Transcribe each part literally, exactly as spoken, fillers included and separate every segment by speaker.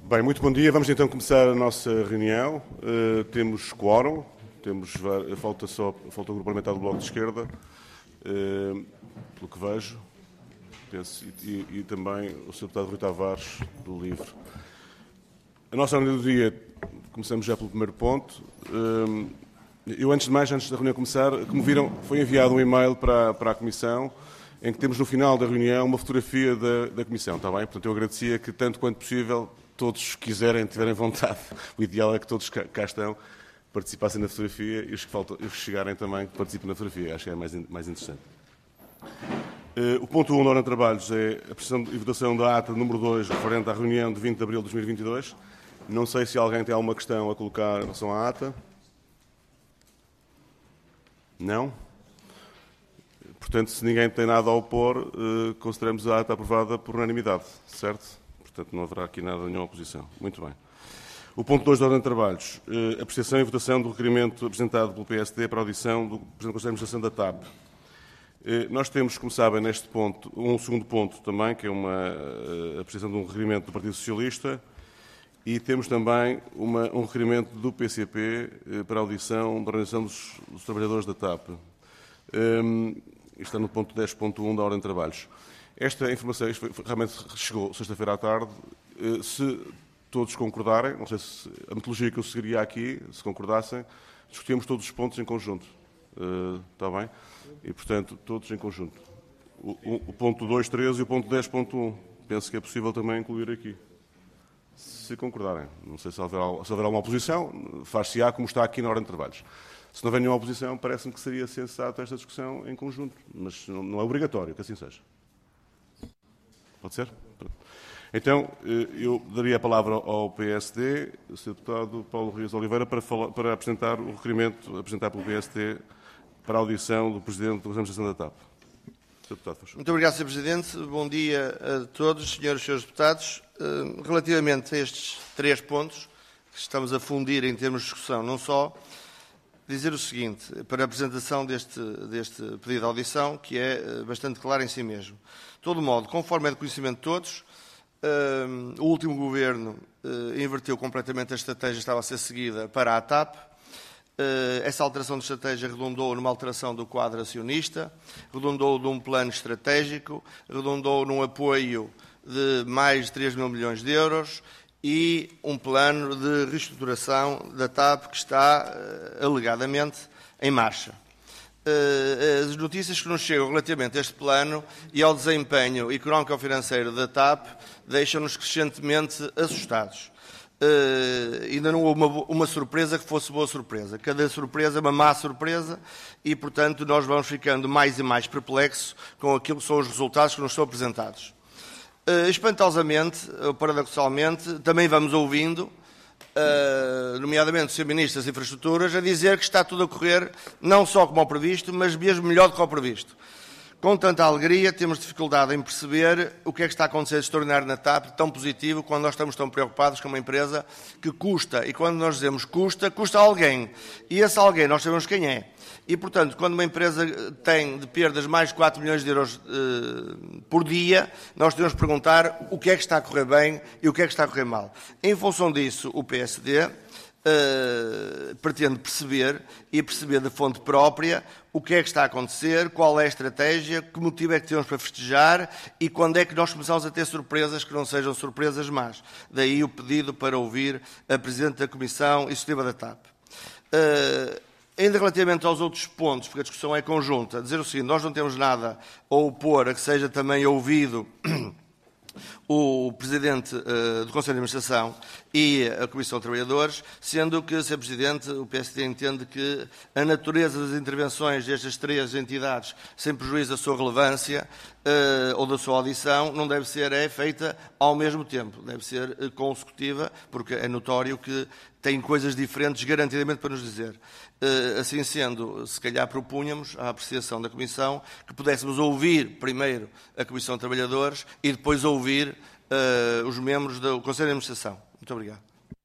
Speaker 1: Bem, muito bom dia. Vamos então começar a nossa reunião. Uh, temos quórum, temos, falta só falta o Grupo Parlamentar do Bloco de Esquerda, uh, pelo que vejo, penso, e, e, e também o senhor Deputado Rui Tavares, do LIVRE. A nossa reunião do dia, começamos já pelo primeiro ponto. Uh, eu, antes de mais, antes da reunião começar, como viram, foi enviado um e-mail para, para a Comissão, em que temos no final da reunião uma fotografia da, da Comissão, está bem? Portanto, eu agradecia que, tanto quanto possível, todos quiserem, tiverem vontade, o ideal é que todos cá, cá estão, participassem na fotografia e os que, faltam, os que chegarem também que participem na fotografia. Acho que é mais, mais interessante. Uh, o ponto um da ordem de trabalhos é a apresentação e votação da ata número dois, referente à reunião de vinte de abril de dois mil e vinte e dois. Não sei se alguém tem alguma questão a colocar em relação à ata. Não? Portanto, se ninguém tem nada a opor, uh, consideramos a ata aprovada por unanimidade, certo? Portanto, não haverá aqui nada, nenhuma oposição. Muito bem. O ponto dois da ordem de trabalhos. Uh, apreciação e votação do requerimento apresentado pelo P S D para a audição do Presidente do Conselho de Administração da T A P. Uh, nós temos, como sabem, neste ponto, um segundo ponto também, que é uma uh, apreciação de um requerimento do Partido Socialista, e temos também uma, um requerimento do P C P uh, para a audição da Organização dos, dos Trabalhadores da T A P. Um, está no ponto dez ponto um da ordem de trabalhos. Esta informação realmente chegou sexta-feira à tarde. Se todos concordarem, não sei se a metodologia que eu seguiria aqui, se concordassem, discutíamos todos os pontos em conjunto. Uh, está bem? E, portanto, todos em conjunto. O, o, o ponto dois ponto treze e o ponto dez ponto um. Penso que é possível também incluir aqui. Se concordarem. Não sei se houver, se houver alguma oposição, far-se-á como está aqui na ordem de trabalhos. Se não houver nenhuma oposição, parece-me que seria sensato esta discussão em conjunto. Mas não é obrigatório que assim seja. Pode ser? Então, eu daria a palavra ao P S D, o senhor Deputado Paulo Rios Oliveira, para, falar, para apresentar o requerimento apresentado pelo P S D para a audição do Presidente da Administração da T A P. senhor Deputado, faz favor.
Speaker 2: Muito obrigado, senhor Presidente. Bom dia a todos, senhoras e senhores deputados. Relativamente a estes três pontos que estamos a fundir em termos de discussão, não só, dizer o seguinte, para a apresentação deste, deste pedido de audição, que é bastante claro em si mesmo. De todo modo, conforme é de conhecimento de todos, uh, o último Governo uh, inverteu completamente a estratégia que estava a ser seguida para a T A P. Uh, essa alteração de estratégia redundou numa alteração do quadro acionista, redundou num plano estratégico, redundou num apoio de mais de três mil milhões de euros e um plano de reestruturação da T A P que está, uh, alegadamente, em marcha. As notícias que nos chegam relativamente a este plano e ao desempenho económico-financeiro da T A P deixam-nos crescentemente assustados. Uh, ainda não houve uma, uma surpresa que fosse boa surpresa. Cada surpresa é uma má surpresa e, portanto, nós vamos ficando mais e mais perplexos com aquilo que são os resultados que nos são apresentados. Uh, espantosamente, ou paradoxalmente, também vamos ouvindo, Uh, nomeadamente o senhor Ministro das Infraestruturas, a dizer que está tudo a correr não só como ao previsto, mas mesmo melhor do que ao previsto. Com tanta alegria, temos dificuldade em perceber o que é que está a acontecer de extraordinário na T A P, tão positivo, quando nós estamos tão preocupados com uma empresa que custa. E quando nós dizemos custa, custa a alguém. E esse alguém nós sabemos quem é. E, portanto, quando uma empresa tem de perdas mais de quatro milhões de euros uh, por dia, nós temos de perguntar o que é que está a correr bem e o que é que está a correr mal. Em função disso, o P S D uh, pretende perceber e perceber de fonte própria o que é que está a acontecer, qual é a estratégia, que motivo é que temos para festejar e quando é que nós começamos a ter surpresas que não sejam surpresas más. Daí o pedido para ouvir a Presidente da Comissão Executiva da T A P. Uh, Ainda relativamente aos outros pontos, porque a discussão é conjunta, dizer o seguinte, nós não temos nada a opor a que seja também ouvido o Presidente uh, do Conselho de Administração e a Comissão de Trabalhadores, sendo que, senhor Presidente, o P S D entende que a natureza das intervenções destas três entidades, sem prejuízo da sua relevância uh, ou da sua audição, não deve ser é, feita ao mesmo tempo, deve ser uh, consecutiva, porque é notório que têm coisas diferentes garantidamente para nos dizer. Uh, assim sendo, se calhar propunhamos à apreciação da Comissão que pudéssemos ouvir primeiro a Comissão de Trabalhadores e depois ouvir uh, os membros do Conselho de Administração. Muito obrigado.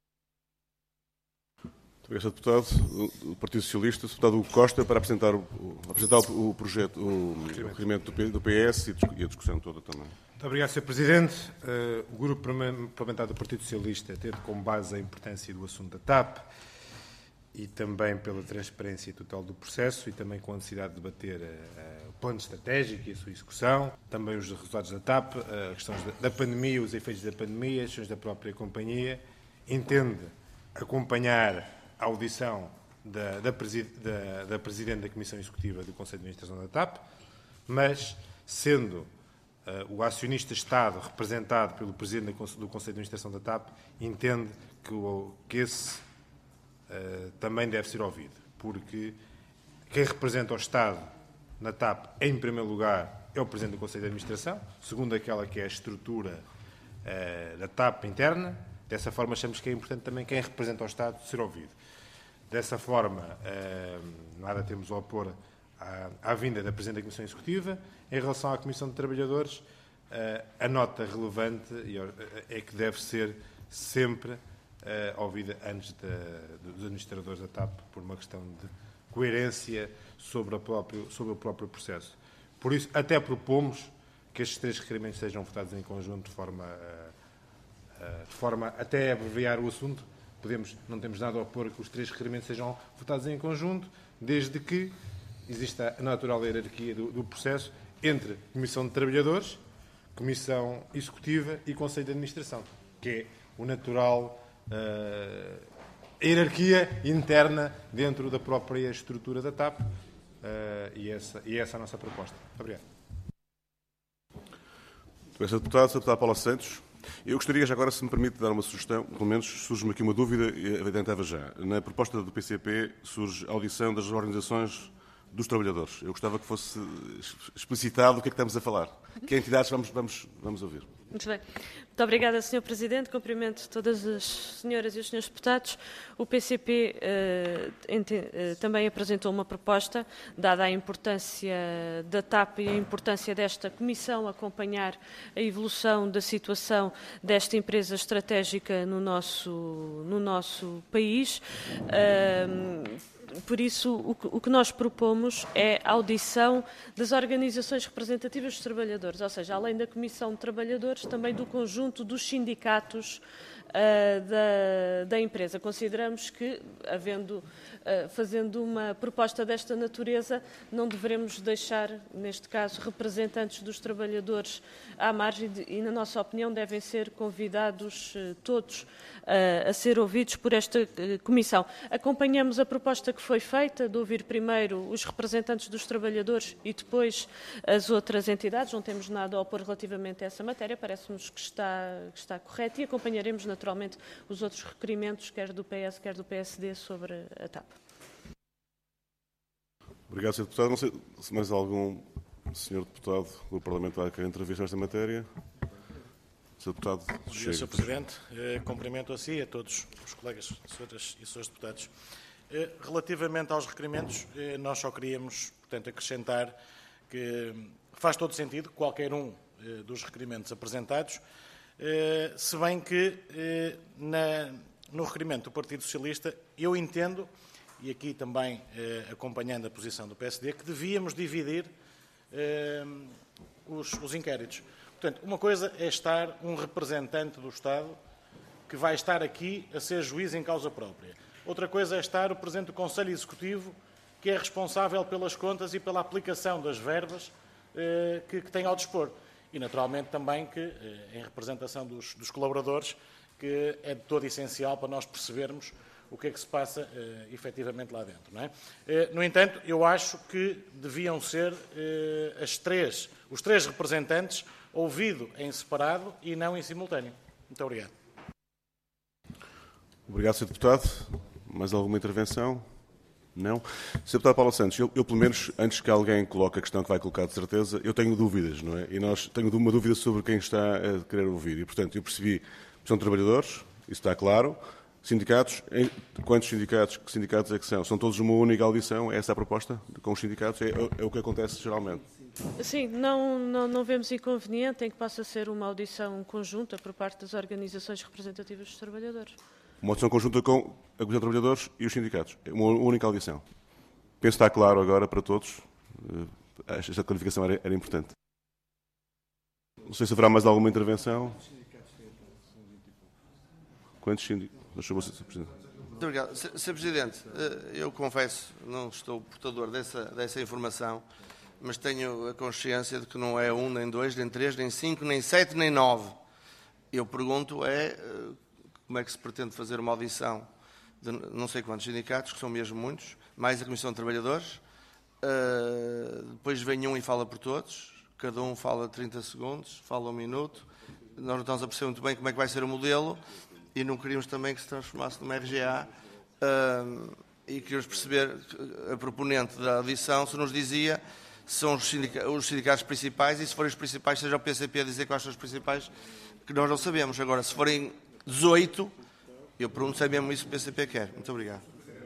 Speaker 1: Muito obrigado, Deputado. O Partido Socialista, o Deputado Hugo Costa, para apresentar o, apresentar o projeto, o requerimento do P S e a discussão toda também.
Speaker 3: Muito Muito obrigado, senhor Presidente. Uh, o Grupo Parlamentar do Partido Socialista, tendo como base a importância do assunto da T A P e também pela transparência total do processo e também com a necessidade de debater uh, o plano estratégico e a sua execução, também os resultados da T A P, uh, questões da, da pandemia, os efeitos da pandemia, as questões da própria companhia, entende acompanhar a audição da, da, da, da Presidente da Comissão Executiva do Conselho de Administração da T A P, mas sendo Uh, o acionista-Estado, representado pelo Presidente do Conselho de Administração da T A P, entende que, o, que esse uh, também deve ser ouvido, porque quem representa o Estado na T A P, em primeiro lugar, é o Presidente do Conselho de Administração, segundo aquela que é a estrutura uh, da T A P interna. Dessa forma, achamos que é importante também quem representa o Estado ser ouvido. Dessa forma, uh, nada temos a opor à, à vinda da Presidente da Comissão Executiva. Em relação à Comissão de Trabalhadores, a nota relevante é que deve ser sempre ouvida antes dos administradores da T A P, por uma questão de coerência sobre, a próprio, sobre o próprio processo. Por isso, até propomos que estes três requerimentos sejam votados em conjunto, de forma, de forma até a abreviar o assunto. Podemos, não temos nada a opor que os três requerimentos sejam votados em conjunto, desde que exista a natural hierarquia do, do processo entre Comissão de Trabalhadores, Comissão Executiva e Conselho de Administração, que é o natural uh, hierarquia interna dentro da própria estrutura da T A P, uh, e, essa, e essa é a nossa proposta. Muito obrigado.
Speaker 1: senhor Deputado, senhor Deputado Paula Santos, eu gostaria já agora, se me permite, dar uma sugestão, pelo menos surge-me aqui uma dúvida e adiantava já. Na proposta do P C P surge a audição das organizações dos trabalhadores. Eu gostava que fosse explicitado o que é que estamos a falar. Que entidades vamos, vamos, vamos ouvir?
Speaker 4: Muito bem. Muito obrigada, senhor Presidente. Cumprimento todas as senhoras e os senhores deputados. O P C P uh, ente, uh, também apresentou uma proposta, dada a importância da T A P e a importância desta Comissão acompanhar a evolução da situação desta empresa estratégica no nosso, no nosso país. Uh, Por isso, o que nós propomos é a audição das organizações representativas dos trabalhadores, ou seja, além da Comissão de Trabalhadores, também do conjunto dos sindicatos uh, da, da empresa. Consideramos que, havendo, uh, fazendo uma proposta desta natureza, não devemos deixar, neste caso, representantes dos trabalhadores à margem de, e, na nossa opinião, devem ser convidados uh, todos uh, a ser ouvidos por esta uh, Comissão. Acompanhamos a proposta que foi feita, de ouvir primeiro os representantes dos trabalhadores e depois as outras entidades. Não temos nada a opor relativamente a essa matéria, parece-nos que está, que está correto, e acompanharemos naturalmente os outros requerimentos, quer do P S, quer do P S D, sobre a T A P.
Speaker 1: Obrigado, senhor Deputado. Não sei se mais algum senhor Deputado do Parlamento vai querer entrevista nesta matéria. senhor Deputado,
Speaker 5: Bom dia, senhor Presidente. Eh, cumprimento a si e a todos os colegas, senhoras e senhores deputados. Eh, relativamente aos requerimentos, eh, nós só queríamos, portanto, acrescentar que faz todo sentido qualquer um eh, dos requerimentos apresentados, eh, se bem que eh, na, no requerimento do Partido Socialista eu entendo, e aqui também eh, acompanhando a posição do P S D, que devíamos dividir eh, os, os inquéritos. Portanto, uma coisa é estar um representante do Estado que vai estar aqui a ser juiz em causa própria. Outra coisa é estar o Presidente do Conselho Executivo, que é responsável pelas contas e pela aplicação das verbas eh, que, que tem ao dispor. E, naturalmente, também que, eh, em representação dos, dos colaboradores, que é de todo essencial para nós percebermos o que é que se passa eh, efetivamente lá dentro. Não é? Eh, no entanto, eu acho que deviam ser eh, as três, os três representantes ouvidos em separado e não em simultâneo. Muito obrigado.
Speaker 1: Obrigado, senhor Deputado. Mais alguma intervenção? Não? senhor Deputado Paula Santos, eu, eu, pelo menos, antes que alguém coloque a questão que vai colocar de certeza, eu tenho dúvidas, não é? E nós tenho uma dúvida sobre quem está a querer ouvir. E, portanto, eu percebi que são trabalhadores, isso está claro. Sindicatos, quantos sindicatos, que sindicatos é que são? São todos uma única audição? É essa a proposta com os sindicatos? É, é o que acontece geralmente?
Speaker 4: Sim, não, não, não vemos inconveniente em que possa ser uma audição conjunta por parte das organizações representativas dos trabalhadores.
Speaker 1: Uma audição conjunta com a Comissão de Trabalhadores e os sindicatos. Uma única audição. Penso que está claro agora para todos. Esta clarificação era, era importante. Não sei se haverá mais alguma intervenção. Quantos sindicatos? senhor Presidente.
Speaker 2: Muito obrigado. senhor Presidente, eu confesso, não estou portador dessa, dessa informação, mas tenho a consciência de que não é um, nem dois, nem três, nem cinco, nem sete, nem nove. Eu pergunto é como é que se pretende fazer uma audição de não sei quantos sindicatos, que são mesmo muitos, mais a Comissão de Trabalhadores, uh, depois vem um e fala por todos, cada um fala trinta segundos, fala um minuto, nós não estamos a perceber muito bem como é que vai ser o modelo e não queríamos também que se transformasse numa R G A uh, e queríamos perceber a proponente da audição se nos dizia se são os, sindica os sindicatos principais e se forem os principais, seja o P C P a dizer quais são os principais, que nós não sabemos. Agora, se forem dezoito, eu pergunto se é mesmo isso que o P C P quer. Muito obrigado.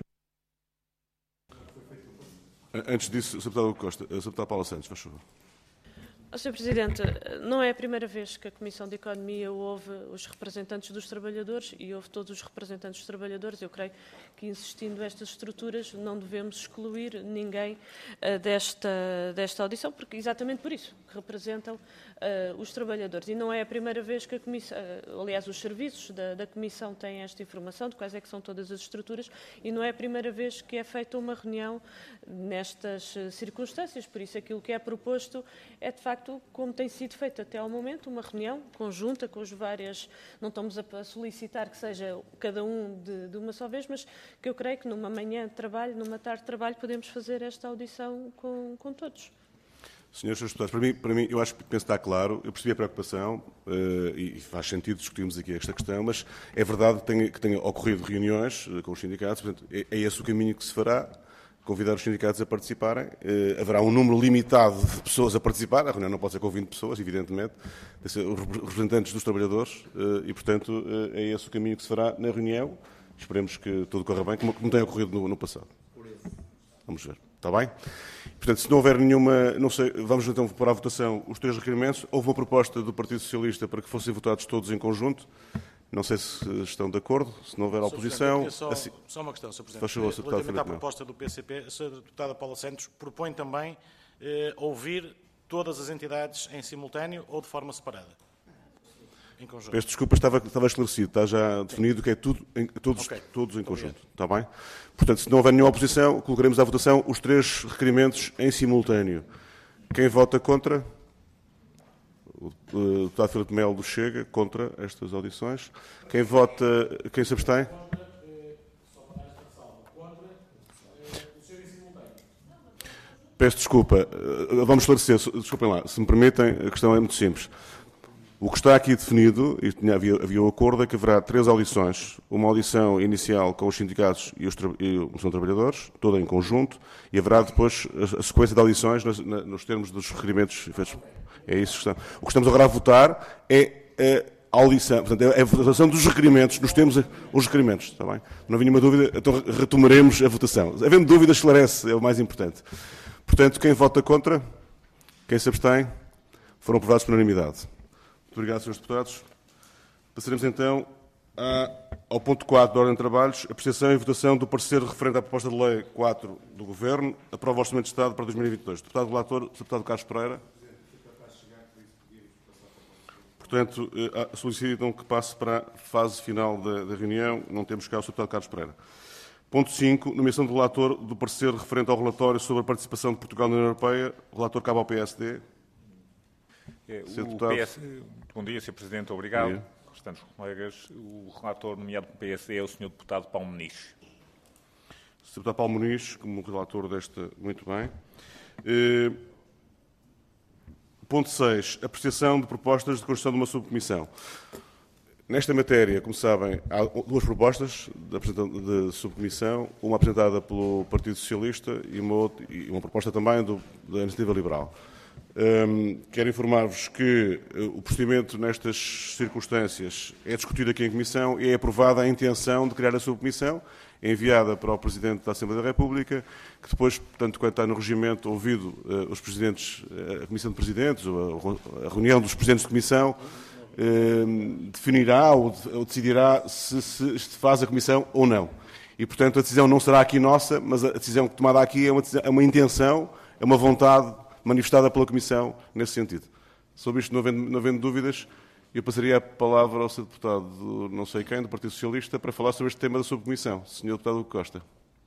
Speaker 1: Antes disso, senhor Deputado Costa, senhor Deputado Paula Santos, faz favor.
Speaker 4: senhor Presidente, não é a primeira vez que a Comissão de Economia ouve os representantes dos trabalhadores e ouve todos os representantes dos trabalhadores. Eu creio que, insistindo estas estruturas, não devemos excluir ninguém uh, desta, desta audição, porque exatamente por isso que representam uh, os trabalhadores. E não é a primeira vez que a Comissão, uh, aliás, os serviços da, da Comissão têm esta informação de quais é que são todas as estruturas, e não é a primeira vez que é feita uma reunião nestas uh, circunstâncias. Por isso, aquilo que é proposto é, de facto, como tem sido feito até ao momento, uma reunião conjunta com as várias, não estamos a solicitar que seja cada um de, de uma só vez, mas que eu creio que numa manhã de trabalho, numa tarde de trabalho, podemos fazer esta audição com, com todos.
Speaker 1: Senhores Deputados, para mim, para mim, eu acho que penso que está claro, eu percebi a preocupação uh, e faz sentido discutirmos aqui esta questão, mas é verdade que tenha, que tenha ocorrido reuniões uh, com os sindicatos, portanto, é, é esse o caminho que se fará. Convidar os sindicatos a participarem. Uh, haverá um número limitado de pessoas a participar. A reunião não pode ser com vinte pessoas, evidentemente. Tem ser os representantes dos trabalhadores uh, e, portanto, uh, é esse o caminho que se fará na reunião. Esperemos que tudo corra bem, como, como tem ocorrido no, no passado. Vamos ver. Está bem? Portanto, se não houver nenhuma... Não sei, vamos então pôr à votação os três requerimentos. Houve uma proposta do Partido Socialista para que fossem votados todos em conjunto. Não sei se estão de acordo, se não houver oposição...
Speaker 5: Só,
Speaker 1: assim,
Speaker 5: só uma questão, senhor Presidente.
Speaker 1: Faz favor, senhor Deputado
Speaker 5: Relativamente à
Speaker 1: Filipe
Speaker 5: proposta do P C P, a senhora Deputada Paula Santos propõe também eh, ouvir todas as entidades em simultâneo ou de forma separada? Em conjunto.
Speaker 1: Peço desculpa, estava, estava esclarecido, está já definido que é tudo em, todos,
Speaker 5: okay.
Speaker 1: todos em conjunto. Está bem? Portanto, se não houver nenhuma oposição, colocaremos à votação os três requerimentos em simultâneo. Quem vota contra? O deputado Filipe Melo do Chega, contra estas audições. Quem vota, quem se abstém? Peço desculpa, vamos esclarecer, desculpem lá, se me permitem, a questão é muito simples. O que está aqui definido, e tinha, havia, havia o acordo, é que haverá três audições. Uma audição inicial com os sindicatos e, os, e a Comissão de Trabalhadores, toda em conjunto, e haverá depois a, a sequência de audições nos, na, nos termos dos requerimentos feitos. É isso que está. O que estamos agora a votar é a audição, portanto, é a votação dos requerimentos, nos termos os requerimentos, está bem? Não havia nenhuma dúvida, então retomaremos a votação. Havendo dúvida, esclarece, é o mais importante. Portanto, quem vota contra? Quem se abstém? Foram aprovados por unanimidade. Muito obrigado, senhores deputados. Passaremos então a, ao ponto quatro da Ordem de Trabalhos, apreciação e votação do parecer referente à proposta de lei quatro do Governo, aprova o Orçamento de Estado para dois mil e vinte e dois. Deputado relator, deputado Carlos Pereira. Portanto, solicito então que passe para a fase final da, da reunião. Não temos cá o deputado Carlos Pereira. Ponto cinco, nomeação do relator do parecer referente ao relatório sobre a participação de Portugal na União Europeia. O relator cabe ao P S D.
Speaker 6: É, o P S... Bom dia, senhor Presidente. Obrigado. Restantes colegas. O relator nomeado pelo P S D é o senhor Deputado Paulo Muniz.
Speaker 1: senhor Deputado Paulo Muniz, como relator desta... Muito bem. Eh... Ponto seis. Apreciação de propostas de construção de uma subcomissão. Nesta matéria, como sabem, há duas propostas de, de subcomissão, uma apresentada pelo Partido Socialista e uma, outra, e uma proposta também do, da Iniciativa Liberal. Um, quero informar-vos que o procedimento nestas circunstâncias é discutido aqui em Comissão e é aprovada a intenção de criar a subcomissão, enviada para o Presidente da Assembleia da República, que depois, portanto, quando está no regimento, ouvido uh, os Presidentes, uh, a Comissão de Presidentes, ou a, a reunião dos Presidentes de Comissão, uh, definirá ou, ou decidirá se, se se faz a Comissão ou não. E, portanto, a decisão não será aqui nossa, mas a decisão tomada aqui é uma, é uma intenção, é uma vontade manifestada pela Comissão nesse sentido. Sobre isto, não havendo, não havendo dúvidas, eu passaria a palavra ao senhor Deputado, do não sei quem, do Partido Socialista, para falar sobre este tema da subcomissão. senhor Deputado Hugo Costa.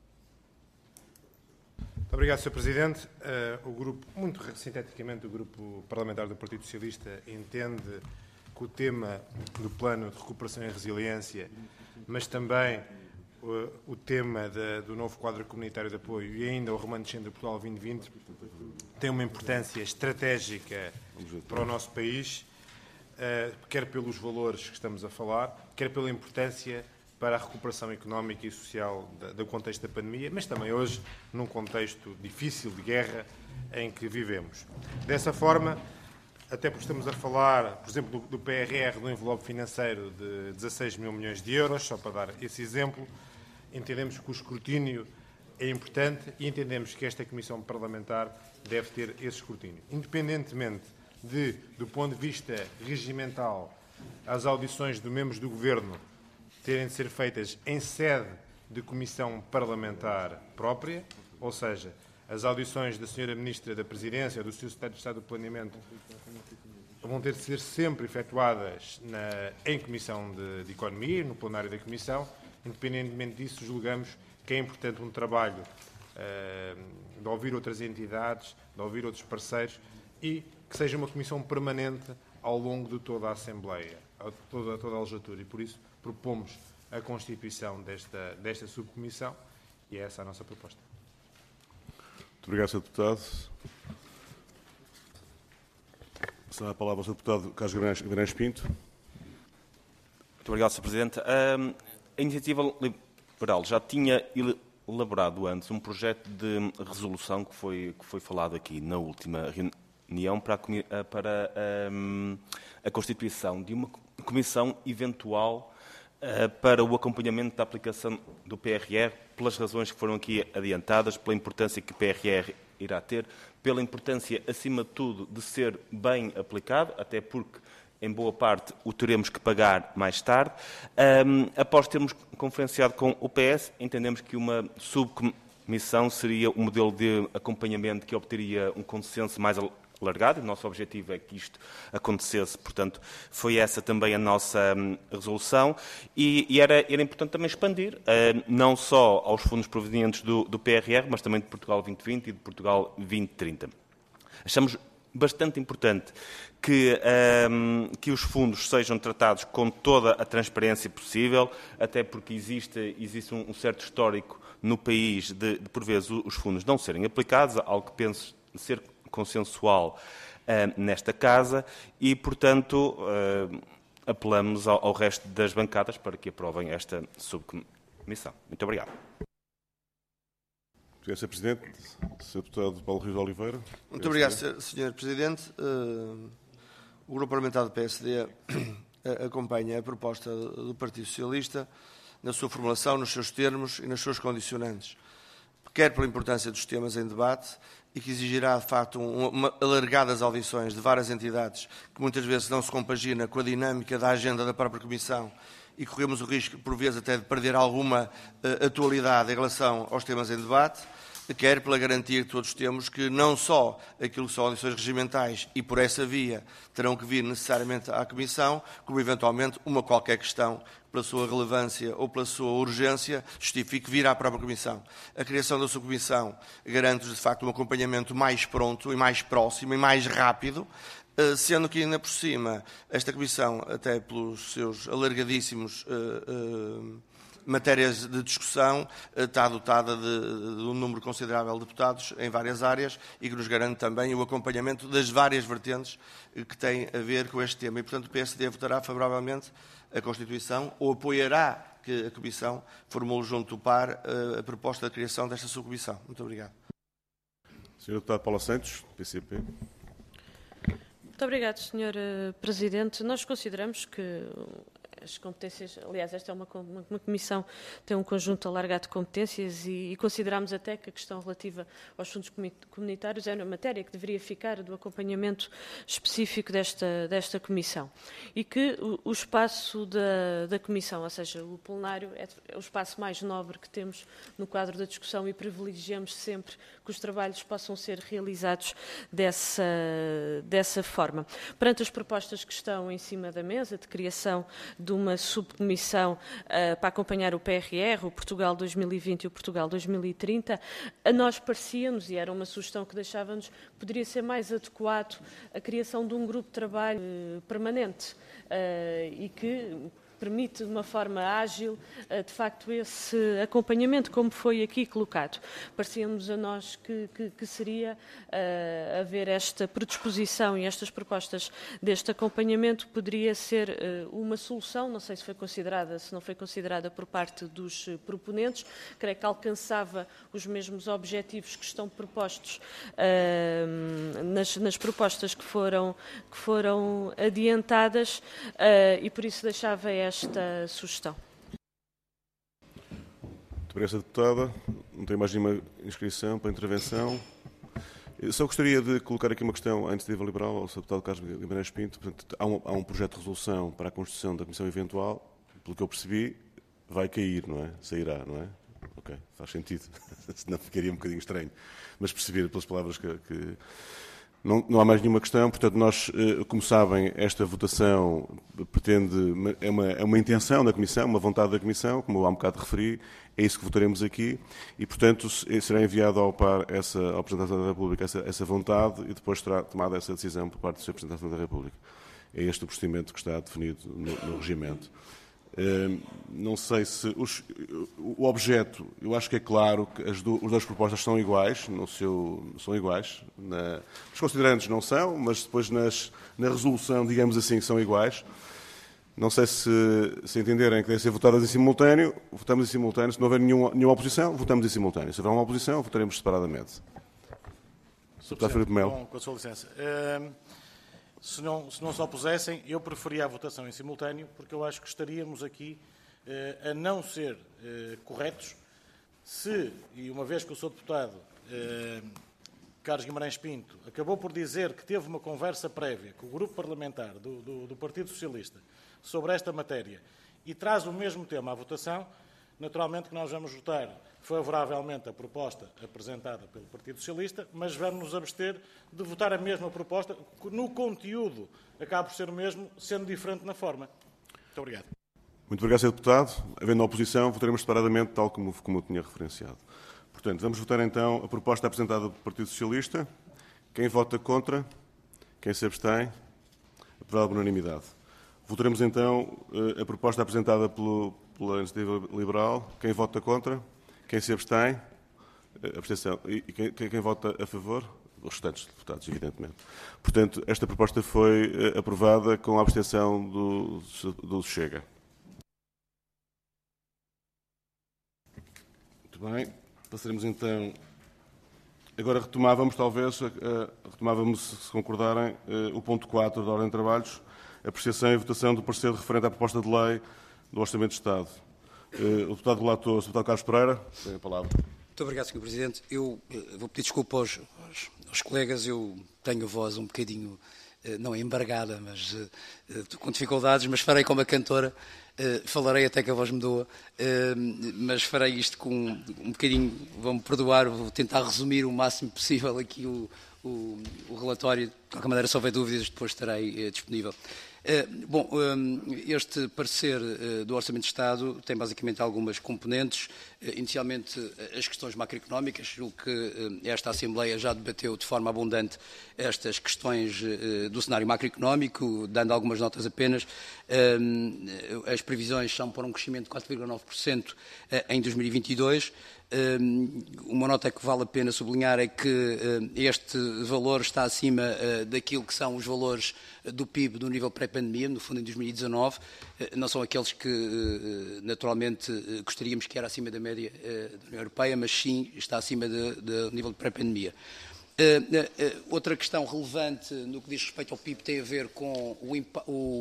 Speaker 3: Muito obrigado, senhor Presidente. Uh, o grupo, muito sinteticamente, o Grupo Parlamentar do Partido Socialista entende que o tema do Plano de Recuperação e Resiliência, mas também uh, o tema de, do novo quadro comunitário de apoio e ainda o remanescente do Portugal vinte vinte tem uma importância estratégica para o nosso país, uh, quer pelos valores que estamos a falar, quer pela importância para a recuperação económica e social do contexto da pandemia, mas também hoje num contexto difícil de guerra em que vivemos. Dessa forma, até porque estamos a falar, por exemplo, do, do P R R, do envelope financeiro de dezasseis mil milhões de euros, só para dar esse exemplo, entendemos que o escrutínio é importante e entendemos que esta Comissão Parlamentar deve ter esse escrutínio. Independentemente de, do ponto de vista regimental, as audições de membros do Governo terem de ser feitas em sede de comissão parlamentar própria, ou seja, as audições da senhora Ministra da Presidência ou do senhor Secretário de Estado do Planeamento vão ter de ser sempre efetuadas na, em Comissão de, de Economia, no plenário da Comissão. Independentemente disso, julgamos que é importante um trabalho uh, de ouvir outras entidades, de ouvir outros parceiros e que seja uma comissão permanente ao longo de toda a Assembleia, toda, toda a legislatura. E, por isso, propomos a constituição desta, desta subcomissão e é essa a nossa proposta.
Speaker 1: Muito obrigado, senhor Deputado. Passar a palavra ao senhor Deputado Carlos Guimarães Pinto.
Speaker 7: Muito obrigado, senhor Presidente. A Iniciativa Liberal já tinha elaborado antes um projeto de resolução que foi, que foi falado aqui na última reunião para a, para a, a constituição de uma comissão eventual para o acompanhamento da aplicação do P R R, pelas razões que foram aqui adiantadas, pela importância que o P R R irá ter, pela importância, acima de tudo, de ser bem aplicado, até porque, em boa parte, o teremos que pagar mais tarde. Um, após termos conferenciado com o P S, entendemos que uma subcomissão seria um modelo de acompanhamento que obteria um consenso mais alargado. O nosso objetivo é que isto acontecesse, portanto, foi essa também a nossa hum, resolução e, e era, era importante também expandir, uh, não só aos fundos provenientes do, do P R R, mas também de Portugal vinte vinte e de Portugal vinte trinta. Achamos bastante importante que, um, que os fundos sejam tratados com toda a transparência possível, até porque existe, existe um, um certo histórico no país de, de, por vezes, os fundos não serem aplicados, algo que penso ser consensual uh, nesta Casa e, portanto, uh, apelamos ao, ao resto das bancadas para que aprovem esta subcomissão. Muito obrigado.
Speaker 1: Obrigado, senhor Presidente. senhor Deputado Paulo Rios de Oliveira.
Speaker 2: Muito obrigado, senhor Presidente. Uh, o Grupo Parlamentar do P S D acompanha a proposta do Partido Socialista na sua formulação, nos seus termos e nas suas condicionantes, quer pela importância dos temas em debate e que exigirá, de facto, um, uma, alargadas audições de várias entidades que muitas vezes não se compagina com a dinâmica da agenda da própria Comissão e corremos o risco, por vezes, até de perder alguma uh, atualidade em relação aos temas em debate, quer pela garantia que todos temos que não só aquilo que são audições regimentais e por essa via terão que vir necessariamente à Comissão, como eventualmente uma qualquer questão, pela sua relevância ou pela sua urgência, justifique vir à própria Comissão. A criação da subcomissão garante-nos, de facto, um acompanhamento mais pronto e mais próximo e mais rápido, sendo que ainda por cima esta Comissão, até pelos seus alargadíssimos uh, uh, matérias de discussão, está dotada de, de um número considerável de deputados em várias áreas e que nos garante também o acompanhamento das várias vertentes que têm a ver com este tema. E, portanto, o P S D votará favoravelmente a Constituição ou apoiará que a Comissão formule junto do par a proposta de criação desta subcomissão. Muito obrigado.
Speaker 1: senhor Deputado Paula Santos, P C P.
Speaker 4: Muito obrigado, senhor Presidente. Nós consideramos que as competências, aliás, esta é uma, uma, uma comissão, tem um conjunto alargado de competências e, e consideramos até que a questão relativa aos fundos comunitários é uma matéria que deveria ficar do acompanhamento específico desta, desta comissão. E que o, o espaço da, da comissão, ou seja, o plenário, é, é o espaço mais nobre que temos no quadro da discussão e privilegiamos sempre que os trabalhos possam ser realizados dessa, dessa forma. Perante as propostas que estão em cima da mesa, de criação de uma subcomissão uh, para acompanhar o P R R, o Portugal dois mil e vinte e o Portugal dois mil e trinta, a nós parecia-nos, e era uma sugestão que deixávamos, que poderia ser mais adequado a criação de um grupo de trabalho uh, permanente uh, e que permite de uma forma ágil, de facto, esse acompanhamento, como foi aqui colocado. Parecia-nos a nós que, que, que seria uh, haver esta predisposição e estas propostas deste acompanhamento poderia ser uh, uma solução, não sei se foi considerada, se não foi considerada por parte dos proponentes, creio que alcançava os mesmos objetivos que estão propostos uh, nas, nas propostas que foram, que foram adiantadas uh, e por isso deixava esta esta sugestão.
Speaker 1: Muito obrigado, deputada. Não tem mais nenhuma inscrição para intervenção. Eu só gostaria de colocar aqui uma questão à Iniciativa Liberal, ao senhor deputado Carlos Guimarães Pinto. Portanto, há, um, há um projeto de resolução para a constituição da Comissão Eventual. Pelo que eu percebi, vai cair, não é? Sairá, não é? Ok, faz sentido. Senão ficaria um bocadinho estranho. Mas perceber pelas palavras que... que... Não, não há mais nenhuma questão, portanto, nós, como sabem, esta votação pretende, é uma, é uma intenção da Comissão, uma vontade da Comissão, como eu há um bocado referi, é isso que votaremos aqui, e, portanto, será enviado ao par essa, ao representante da República essa, essa vontade e depois será tomada essa decisão por parte do senhor representante da República. É este o procedimento que está definido no, no regimento. Uh, não sei se os, o objeto, eu acho que é claro que as, do, as duas propostas são iguais, no seu, são iguais. Na, os considerantes não são, mas depois nas, na resolução, digamos assim, são iguais. Não sei se, se entenderem que devem ser votadas em simultâneo, votamos em simultâneo. Se não houver nenhuma, nenhuma oposição, votamos em simultâneo. Se houver uma oposição, votaremos separadamente.
Speaker 5: Deputado Filipe Melo. Com, com a sua licença. Uh... Se não, se não se opusessem, eu preferia a votação em simultâneo, porque eu acho que estaríamos aqui eh, a não ser eh, corretos se, e uma vez que o senhor deputado eh, Carlos Guimarães Pinto acabou por dizer que teve uma conversa prévia com o grupo parlamentar do, do, do Partido Socialista sobre esta matéria e traz o mesmo tema à votação, naturalmente que nós vamos votar favoravelmente a proposta apresentada pelo Partido Socialista, mas vamos nos abster de votar a mesma proposta, que no conteúdo acaba por ser o mesmo, sendo diferente na forma. Muito obrigado.
Speaker 1: Muito obrigado, senhor deputado. Havendo oposição, votaremos separadamente, tal como, como eu tinha referenciado. Portanto, vamos votar então a proposta apresentada pelo Partido Socialista. Quem vota contra? Quem se abstém? Aprovado por unanimidade. Votaremos então a proposta apresentada pelo, pela Iniciativa Liberal. Quem vota contra? Quem se abstém? Abstenção. E quem, quem, quem vota a favor? Os restantes deputados, evidentemente. Portanto, esta proposta foi uh, aprovada com a abstenção do, do Chega. Muito bem. Passaremos então... Agora retomávamos, talvez, uh, retomávamos, se concordarem, uh, o ponto quatro da Ordem de Trabalhos, apreciação e votação do parecer referente à proposta de lei do Orçamento de Estado. Uh, o deputado relator, o deputado Carlos Pereira, tem a palavra.
Speaker 8: Muito obrigado, senhor Presidente. Eu uh, vou pedir desculpa aos, aos, aos colegas, eu tenho a voz um bocadinho, uh, não embargada, mas uh, uh, com dificuldades, mas farei como a cantora, uh, falarei até que a voz me doa, uh, mas farei isto com um bocadinho, vão-me perdoar, vou tentar resumir o máximo possível aqui o, o, o relatório, de qualquer maneira, se houver dúvidas, depois estarei uh, disponível. Uh, bom, um, este parecer uh, do Orçamento de Estado tem basicamente algumas componentes. Uh, inicialmente, uh, as questões macroeconómicas, julgo que uh, esta Assembleia já debateu de forma abundante estas questões uh, do cenário macroeconómico, dando algumas notas apenas. Uh, as previsões são para um crescimento de quatro vírgula nove por cento uh, em dois mil e vinte e dois. Uma nota que vale a pena sublinhar é que este valor está acima daquilo que são os valores do P I B do nível pré-pandemia, no fundo em dois mil e dezanove, não são aqueles que naturalmente gostaríamos que era acima da média da União Europeia, mas sim está acima do nível de pré-pandemia. Outra questão relevante no que diz respeito ao P I B tem a ver com o, o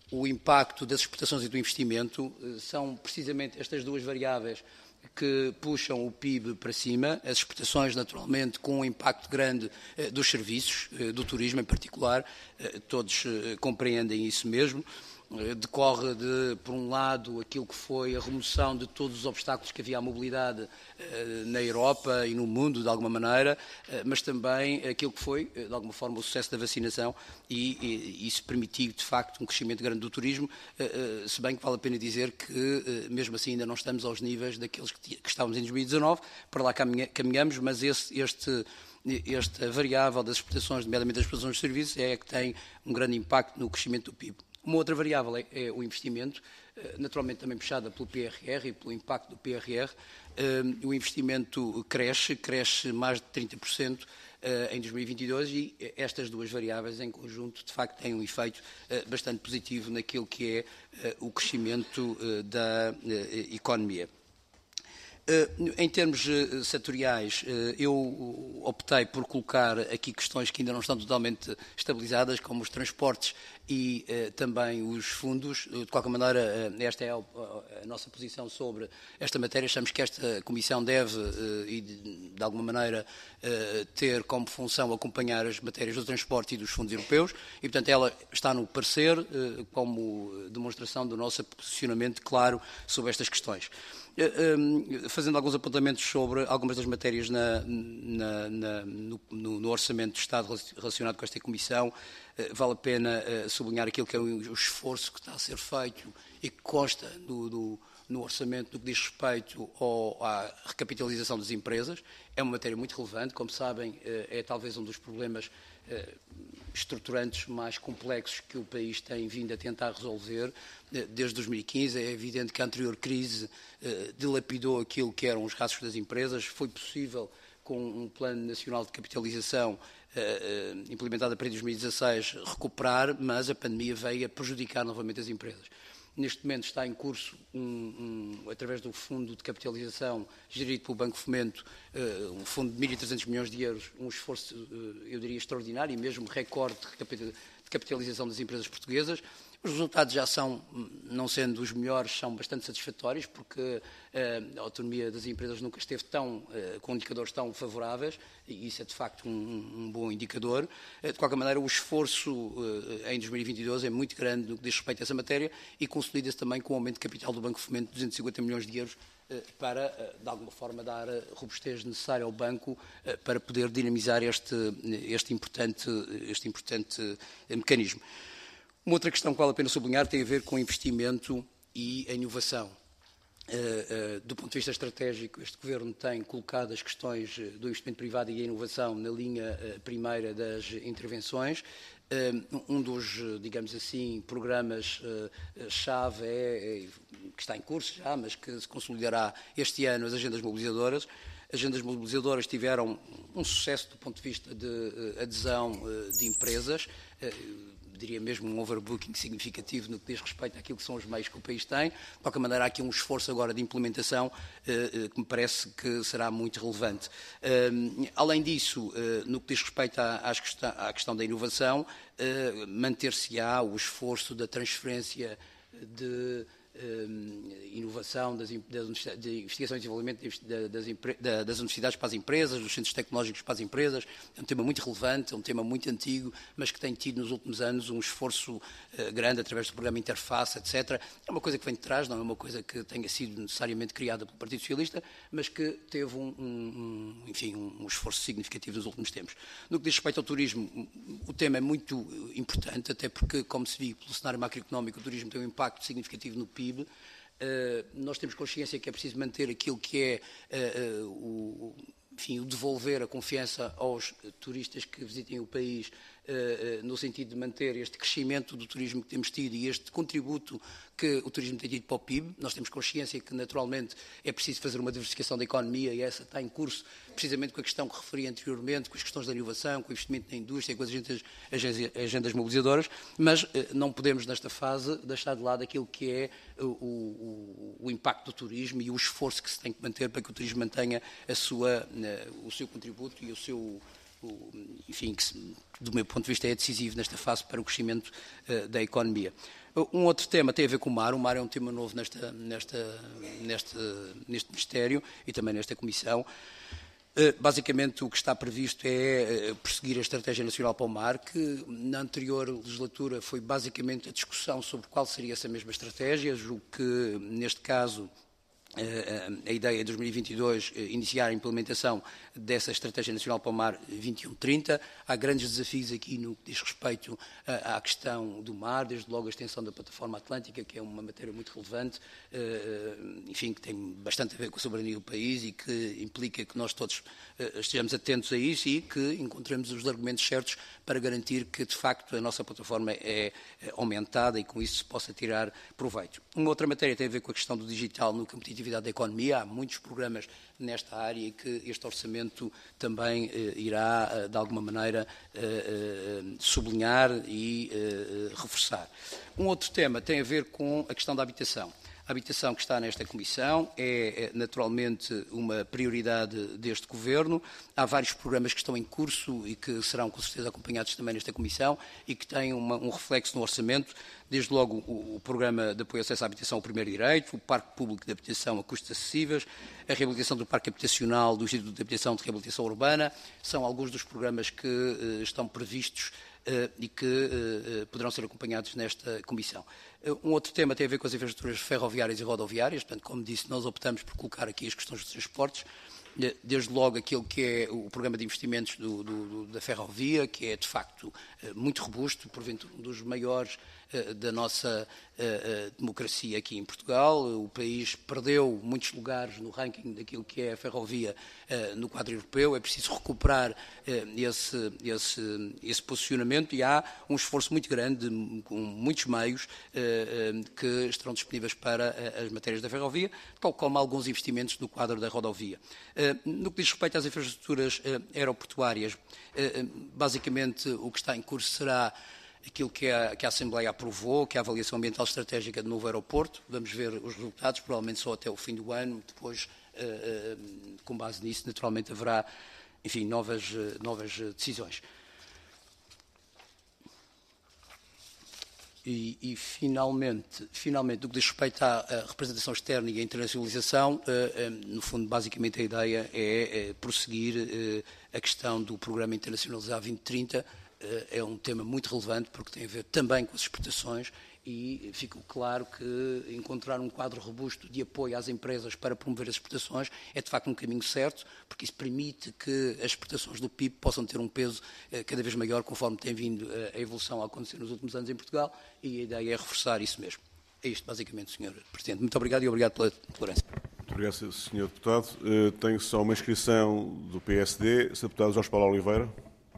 Speaker 8: o impacto das exportações e do investimento. São precisamente estas duas variáveis que puxam o P I B para cima, as exportações naturalmente com um impacto grande eh, dos serviços, eh, do turismo em particular, eh, todos eh, compreendem isso mesmo. Eh, decorre de, por um lado, aquilo que foi a remoção de todos os obstáculos que havia à mobilidade eh, na Europa e no mundo, de alguma maneira, eh, mas também aquilo que foi, eh, de alguma forma, o sucesso da vacinação e, e isso permitiu, de facto, um crescimento grande do turismo, eh, eh, se bem que vale a pena dizer que, eh, mesmo assim, ainda não estamos aos níveis daqueles que, que estávamos em dois mil e dezanove, para lá caminha, caminhamos, mas esse, este... esta variável das exportações, nomeadamente das exportações de serviços, é a que tem um grande impacto no crescimento do P I B. Uma outra variável é, é o investimento, naturalmente também puxada pelo P R R e pelo impacto do P R R. O investimento cresce, cresce mais de trinta por cento em dois mil e vinte e dois e estas duas variáveis em conjunto, de facto, têm um efeito bastante positivo naquilo que é o crescimento da economia. Em termos setoriais, eu optei por colocar aqui questões que ainda não estão totalmente estabilizadas, como os transportes e também os fundos. De qualquer maneira, esta é a nossa posição sobre esta matéria. Achamos que esta Comissão deve, e de alguma maneira, ter como função acompanhar as matérias do transporte e dos fundos europeus e, portanto, ela está no parecer como demonstração do nosso posicionamento claro sobre estas questões. Fazendo alguns apontamentos sobre algumas das matérias na, na, na, no, no Orçamento do Estado relacionado com esta Comissão, vale a pena sublinhar aquilo que é o esforço que está a ser feito e que consta do, do, no Orçamento no que diz respeito ao, à recapitalização das empresas. É uma matéria muito relevante, como sabem, é talvez um dos problemas estruturantes mais complexos que o país tem vindo a tentar resolver desde dois mil e quinze. É evidente que a anterior crise dilapidou aquilo que eram os gastos das empresas. Foi possível, com um plano nacional de capitalização implementado a partir de dois mil e dezasseis, recuperar, mas a pandemia veio a prejudicar novamente as empresas. Neste momento está em curso, um, um, através do Fundo de Capitalização gerido pelo Banco Fomento, uh, um fundo de mil e trezentos milhões de euros, um esforço, uh, eu diria, extraordinário e mesmo recorde de capitalização das empresas portuguesas. Os resultados já são, não sendo os melhores, são bastante satisfatórios, porque uh, a autonomia das empresas nunca esteve tão, uh, com indicadores tão favoráveis, e isso é de facto um, um bom indicador. Uh, de qualquer maneira, o esforço uh, em dois mil e vinte e dois é muito grande no que diz respeito a essa matéria e consolida-se também com o aumento de capital do Banco Fomento de duzentos e cinquenta milhões de euros uh, para, uh, de alguma forma, dar a robustez necessária ao banco uh, para poder dinamizar este, este importante, este importante uh, mecanismo. Uma outra questão que vale a pena sublinhar tem a ver com investimento e a inovação. Uh, uh, do ponto de vista estratégico, este Governo tem colocado as questões do investimento privado e a inovação na linha uh, primeira das intervenções. Uh, um dos, digamos assim, programas-chave uh, é, é, que está em curso já, mas que se consolidará este ano, as agendas mobilizadoras. As agendas mobilizadoras tiveram um sucesso do ponto de vista de uh, adesão uh, de empresas, uh, diria mesmo um overbooking significativo no que diz respeito àquilo que são os meios que o país tem. De qualquer maneira, há aqui um esforço agora de implementação eh, que me parece que será muito relevante. Eh, além disso, eh, no que diz respeito à, às questão, à questão da inovação, eh, manter-se-á o esforço da transferência de inovação, das, das, de investigação e desenvolvimento das, das universidades para as empresas, dos centros tecnológicos para as empresas. É um tema muito relevante, é um tema muito antigo, mas que tem tido nos últimos anos um esforço uh, grande através do programa Interface, etcétera. É uma coisa que vem de trás, não é uma coisa que tenha sido necessariamente criada pelo Partido Socialista, mas que teve um, um, enfim, um esforço significativo nos últimos tempos. No que diz respeito ao turismo, o tema é muito importante, até porque, como se viu pelo cenário macroeconómico, o turismo tem um impacto significativo no P I B. Uh, nós temos consciência que é preciso manter aquilo que é uh, uh, o, enfim, o devolver a confiança aos turistas que visitem o país, uh, uh, no sentido de manter este crescimento do turismo que temos tido e este contributo que o turismo tem tido para o P I B. Nós temos consciência que, naturalmente, é preciso fazer uma diversificação da economia e essa está em curso, precisamente com a questão que referi anteriormente, com as questões da inovação, com o investimento na indústria, com as agendas, agendas mobilizadoras, mas uh, não podemos, nesta fase, deixar de lado aquilo que é o, o, o impacto do turismo e o esforço que se tem que manter para que o turismo mantenha a sua, uh, o seu contributo e o seu, o, enfim, que, do meu ponto de vista, é decisivo nesta fase para o crescimento uh, da economia. Um outro tema tem a ver com o mar. O mar é um tema novo nesta, nesta, neste, neste Ministério e também nesta Comissão. Basicamente, o que está previsto é prosseguir a Estratégia Nacional para o Mar, que na anterior legislatura foi basicamente a discussão sobre qual seria essa mesma estratégia, o que, neste caso, a ideia é, dois mil e vinte e dois, iniciar a implementação dessa Estratégia Nacional para o Mar vinte e um trinta. Há grandes desafios aqui no que diz respeito à questão do mar, desde logo a extensão da plataforma atlântica, que é uma matéria muito relevante, enfim, que tem bastante a ver com a soberania do país e que implica que nós todos estejamos atentos a isso e que encontremos os argumentos certos para garantir que, de facto, a nossa plataforma é aumentada e com isso se possa tirar proveito. Uma outra matéria tem a ver com a questão do digital no campo de atividade da economia. Há muitos programas nesta área e que este orçamento também eh, irá, eh, de alguma maneira, eh, eh, sublinhar e eh, reforçar. Um outro tema tem a ver com a questão da habitação. A habitação que está nesta Comissão é, naturalmente, uma prioridade deste Governo. Há vários programas que estão em curso e que serão, com certeza, acompanhados também nesta Comissão e que têm uma, um reflexo no orçamento. Desde logo, o, o Programa de Apoio ao Acesso à Habitação ao Primeiro Direito, o Parque Público de Habitação a custos acessíveis, a reabilitação do Parque Habitacional do Instituto de Habitação de Reabilitação Urbana, são alguns dos programas que uh, estão previstos uh, e que uh, poderão ser acompanhados nesta Comissão. Uh, um outro tema tem a ver com as infraestruturas ferroviárias e rodoviárias. Portanto, como disse, nós optamos por colocar aqui as questões dos transportes, desde logo aquilo que é o programa de investimentos do, do, da ferrovia, que é, de facto, muito robusto, porventura um dos maiores da nossa uh, democracia aqui em Portugal. O país perdeu muitos lugares no ranking daquilo que é a ferrovia uh, no quadro europeu. É preciso recuperar uh, esse, esse, esse posicionamento e há um esforço muito grande, com muitos meios, uh, uh, que estarão disponíveis para uh, as matérias da ferrovia, tal como alguns investimentos no quadro da rodovia. Uh, no que diz respeito às infraestruturas uh, aeroportuárias, uh, basicamente o que está em curso será aquilo que a, que a Assembleia aprovou, que é a avaliação ambiental estratégica do novo aeroporto. Vamos ver os resultados, provavelmente só até o fim do ano. Depois, uh, uh, com base nisso, naturalmente haverá, enfim, novas, uh, novas decisões. E, e finalmente, finalmente, no que diz respeito à, à representação externa e à internacionalização, uh, uh, no fundo, basicamente a ideia é, é prosseguir uh, a questão do Programa Internacionalizar vinte trinta. É um tema muito relevante porque tem a ver também com as exportações e fica claro que encontrar um quadro robusto de apoio às empresas para promover as exportações é de facto um caminho certo, porque isso permite que as exportações do P I B possam ter um peso cada vez maior conforme tem vindo a evolução a acontecer nos últimos anos em Portugal, e a ideia é reforçar isso mesmo. É isto basicamente, senhor Presidente. Muito obrigado e obrigado pela tolerância.
Speaker 1: Muito obrigado, senhor Deputado. Uh, tenho só uma inscrição do P S D. senhor Deputado Jorge Paulo Oliveira.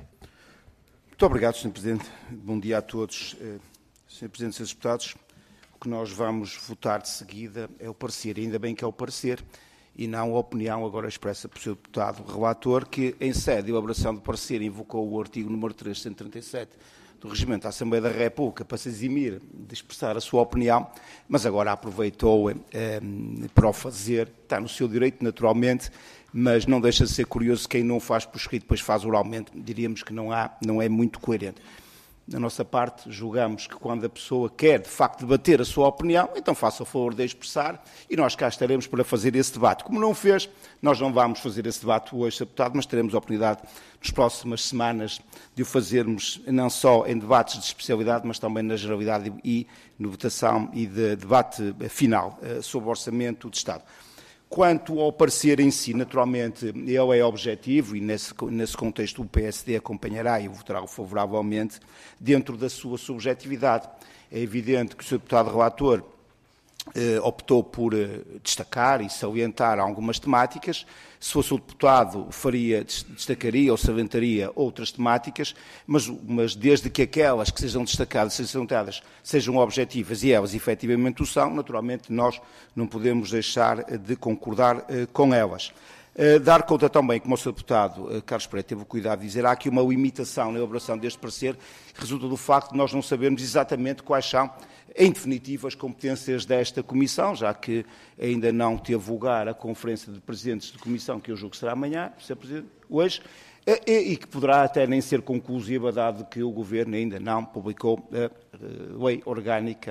Speaker 9: Muito obrigado, senhor Presidente. Bom dia a todos. senhor Presidente, senhores Deputados, o que nós vamos votar de seguida é o parecer, ainda bem que é o parecer, e não a opinião agora expressa pelo senhor Deputado relator, que em sede de elaboração do parecer invocou o artigo número trezentos e trinta e sete do Regimento da Assembleia da República para se eximir de expressar a sua opinião, mas agora aproveitou eh, para o fazer. Está no seu direito, naturalmente, mas não deixa de ser curioso quem não faz por escrito, depois faz oralmente. Diríamos que não, há, não é muito coerente. Da nossa parte, julgamos que quando a pessoa quer, de facto, debater a sua opinião, então faça o favor de expressar e nós cá estaremos para fazer esse debate. Como não fez, nós não vamos fazer esse debate hoje, senhor Deputado, mas teremos a oportunidade, nas próximas semanas, de o fazermos não só em debates de especialidade, mas também na generalidade e na votação e de debate final sobre o Orçamento de Estado. Quanto ao parecer em si, naturalmente, ele é objetivo e, nesse, nesse contexto, o P S D acompanhará e votará favoravelmente dentro da sua subjetividade. É evidente que o senhor Deputado Relator eh, optou por eh, destacar e salientar algumas temáticas. Se fosse o deputado, faria, destacaria ou salientaria outras temáticas, mas, mas desde que aquelas que sejam destacadas, sejam salientadas, sejam objetivas e elas efetivamente o são, naturalmente nós não podemos deixar de concordar eh, com elas. Uh, dar conta também, como o senhor Deputado uh, Carlos Pereira teve o cuidado de dizer, há aqui uma limitação na elaboração deste parecer, que resulta do facto de nós não sabermos exatamente quais são, em definitivo, as competências desta Comissão, já que ainda não teve lugar a Conferência de Presidentes de Comissão, que eu julgo que será amanhã, senhor Presidente, hoje, uh, e, e que poderá até nem ser conclusiva, dado que o Governo ainda não publicou a uh, uh, lei orgânica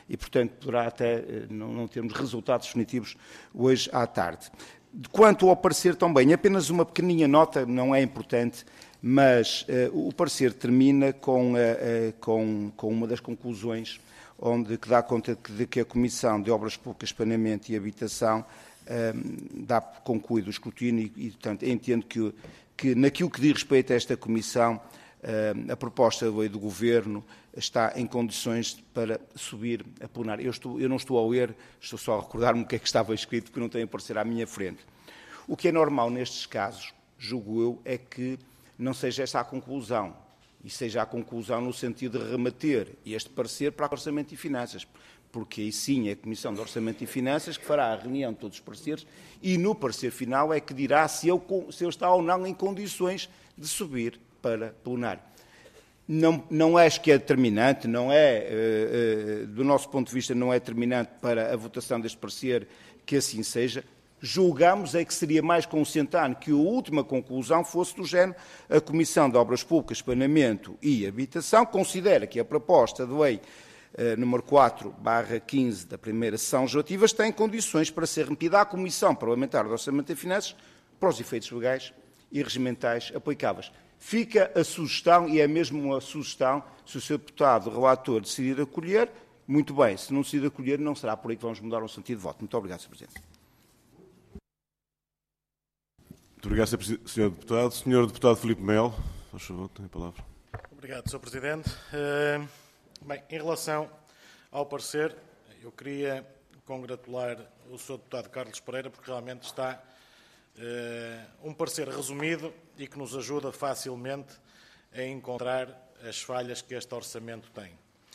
Speaker 9: e, portanto, poderá até não, não termos resultados definitivos hoje à tarde. Quanto ao parecer também, apenas uma pequeninha nota, não é importante, mas uh, o parecer termina com, uh, uh, com, com uma das conclusões onde que dá conta de, de que a Comissão de Obras Públicas, Planeamento e Habitação um, dá concluído o escrutínio e, e portanto, entendo que, que naquilo que diz respeito a esta Comissão, uh, a proposta do, do Governo está em condições para subir a plenário. Eu, estou, eu não estou a ler, estou só a recordar-me o que é que estava escrito, porque não tem a aparecer à minha frente. O que é normal nestes casos, julgo eu, é que não seja essa a conclusão, e seja a conclusão no sentido de remeter este parecer para o Orçamento e Finanças, porque aí sim é a Comissão de Orçamento e Finanças que fará a reunião de todos os pareceres e no parecer final é que dirá se ele, se ele está ou não em condições de subir para plenário. Não, não acho que é determinante, não é, uh, uh, do nosso ponto de vista, não é determinante para a votação deste parecer que assim seja. Julgamos é que seria mais consentâneo que a última conclusão fosse do género: a Comissão de Obras Públicas, Planeamento e Habitação considera que a proposta de lei uh, número quatro barra quinze da primeira sessão legislativa está em condições para ser remetida à Comissão Parlamentar de Orçamento e Finanças para os efeitos legais e regimentais aplicáveis. Fica a sugestão, e é mesmo uma sugestão, se o senhor deputado relator decidir acolher, muito bem. Se não decidir acolher, não será por aí que vamos mudar o sentido de voto. Muito obrigado, senhor Presidente.
Speaker 1: Muito obrigado, senhor Deputado. senhor Deputado Filipe Melo, por favor, tem a palavra.
Speaker 5: Obrigado, senhor Presidente. Uh, bem, em relação ao parecer, eu queria congratular o senhor Deputado Carlos Pereira, porque realmente está uh, um parecer resumido e que nos ajuda facilmente a encontrar as falhas que este orçamento tem.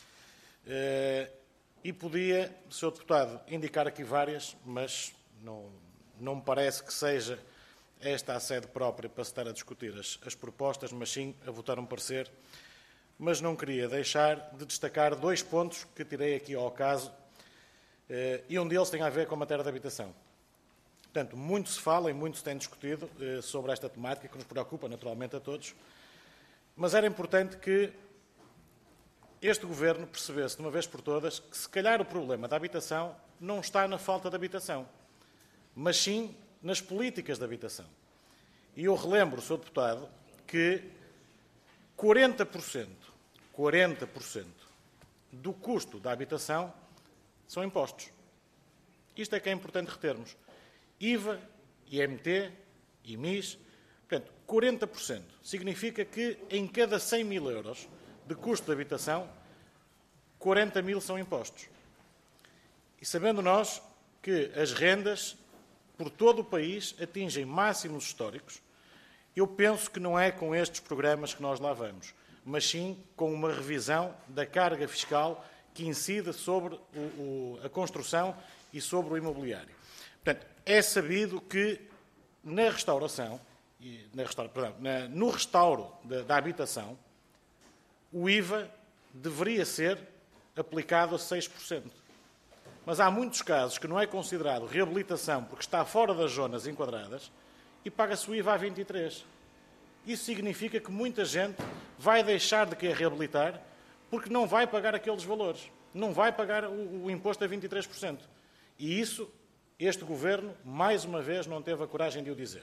Speaker 5: Uh, e podia, senhor Deputado, indicar aqui várias, mas não, não me parece que seja esta a sede própria para se estar a discutir as, as propostas, mas sim a votar um parecer. Mas não queria deixar de destacar dois pontos que tirei aqui ao caso, uh, e um deles tem a ver com a matéria da habitação. Portanto, muito se fala e muito se tem discutido eh, sobre esta temática, que nos preocupa naturalmente a todos, mas era importante que este Governo percebesse, de uma vez por todas, que se calhar o problema da habitação não está na falta de habitação, mas sim nas políticas de habitação. E eu relembro, senhor Deputado, que quarenta por cento, quarenta por cento do custo da habitação são impostos. Isto é que é importante retermos. I V A, I M T, I M I S, portanto, quarenta por cento. Significa que em cada cem mil euros de custo de habitação, quarenta mil são impostos. E sabendo nós que as rendas por todo o país atingem máximos históricos, eu penso que não é com estes programas que nós lá vamos, mas sim com uma revisão da carga fiscal que incida sobre o, o, a construção e sobre o imobiliário. Portanto, é sabido que na restauração, na restaura, perdão, na, no restauro da, da habitação, o I V A deveria ser aplicado a seis por cento. Mas há muitos casos que não é considerado reabilitação porque está fora das zonas enquadradas e paga-se o I V A a vinte e três por cento. Isso significa que muita gente vai deixar de querer reabilitar porque não vai pagar aqueles valores. Não vai pagar o, o imposto a vinte e três por cento. E isso este Governo, mais uma vez, não teve a coragem de o dizer.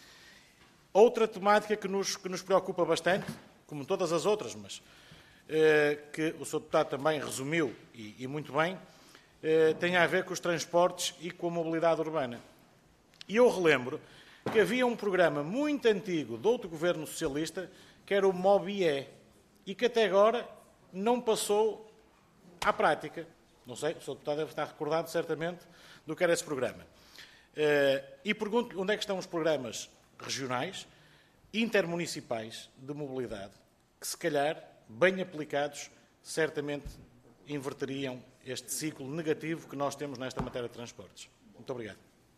Speaker 5: Outra temática que nos, que nos preocupa bastante, como todas as outras, mas eh, que o senhor Deputado também resumiu, e, e muito bem, eh, tem a ver com os transportes e com a mobilidade urbana. E eu relembro que havia um programa muito antigo de outro Governo socialista, que era o MOBIE, e que até agora não passou à prática. Não sei, o senhor Deputado deve estar recordado, certamente, do que era esse programa. E pergunto onde é que estão os programas regionais, intermunicipais de mobilidade, que se calhar, bem aplicados, certamente inverteriam este ciclo negativo que nós temos nesta matéria de transportes. Muito obrigado.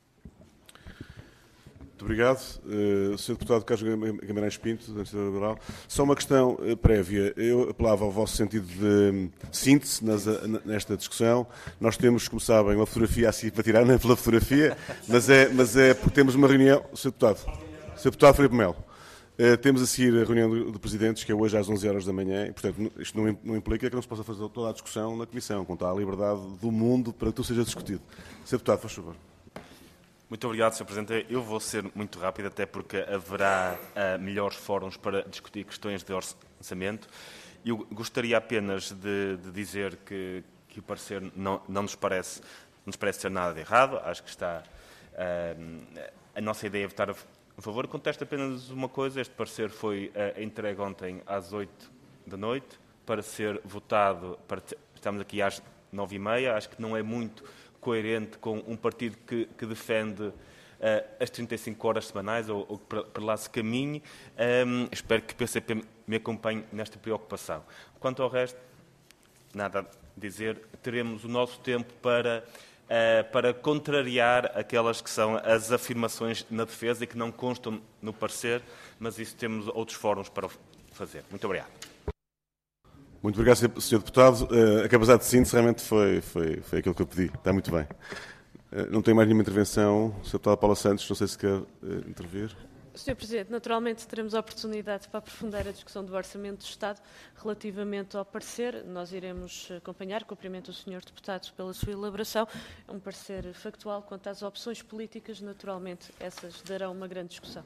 Speaker 1: Muito obrigado. Uh, senhor Deputado Carlos Guimarães Pinto, da Universidade Liberal. Só uma questão uh, prévia. Eu apelava ao vosso sentido de um, síntese nas, nesta discussão. Nós temos, como sabem, uma fotografia assim para tirar, não é pela fotografia, mas é, mas é porque temos uma reunião. senhor Deputado, senhor Deputado Filipe Melo. Uh, temos a seguir a reunião de, de presidentes, que é hoje às onze horas da manhã, e, portanto, isto não, não implica que não se possa fazer toda a discussão na Comissão, com toda a liberdade do mundo para que tudo seja discutido. senhor Deputado, faz favor.
Speaker 7: Muito obrigado, senhor Presidente. Eu vou ser muito rápido, até porque haverá uh, melhores fóruns para discutir questões de orçamento. Eu gostaria apenas de, de dizer que, que o parecer não, não, nos parece, não nos parece ser nada de errado. Acho que está... Uh, a nossa ideia é votar a favor. Contesto apenas uma coisa. Este parecer foi uh, entregue ontem às oito da noite para ser votado... Para te, estamos aqui às nove e meia. Acho que não é muito coerente com um partido que, que defende uh, as trinta e cinco horas semanais, ou, ou que para, para lá se caminhe. Um, espero que o P C P me acompanhe nesta preocupação. Quanto ao resto, nada a dizer. Teremos o nosso tempo para, uh, para contrariar aquelas que são as afirmações na defesa e que não constam no parecer, mas isso temos outros fóruns para fazer. Muito obrigado.
Speaker 1: Muito obrigado, senhor Deputado. Uh, a capacidade de síntese realmente foi, foi, foi aquilo que eu pedi. Está muito bem. Uh, não tenho mais nenhuma intervenção. senhor Deputado Paula Santos, não sei se quer uh, intervir.
Speaker 4: senhor Presidente, naturalmente teremos a oportunidade para aprofundar a discussão do Orçamento do Estado relativamente ao parecer. Nós iremos acompanhar, cumprimento o senhor Deputado pela sua elaboração. É um parecer factual quanto às opções políticas. Naturalmente, essas darão uma grande discussão.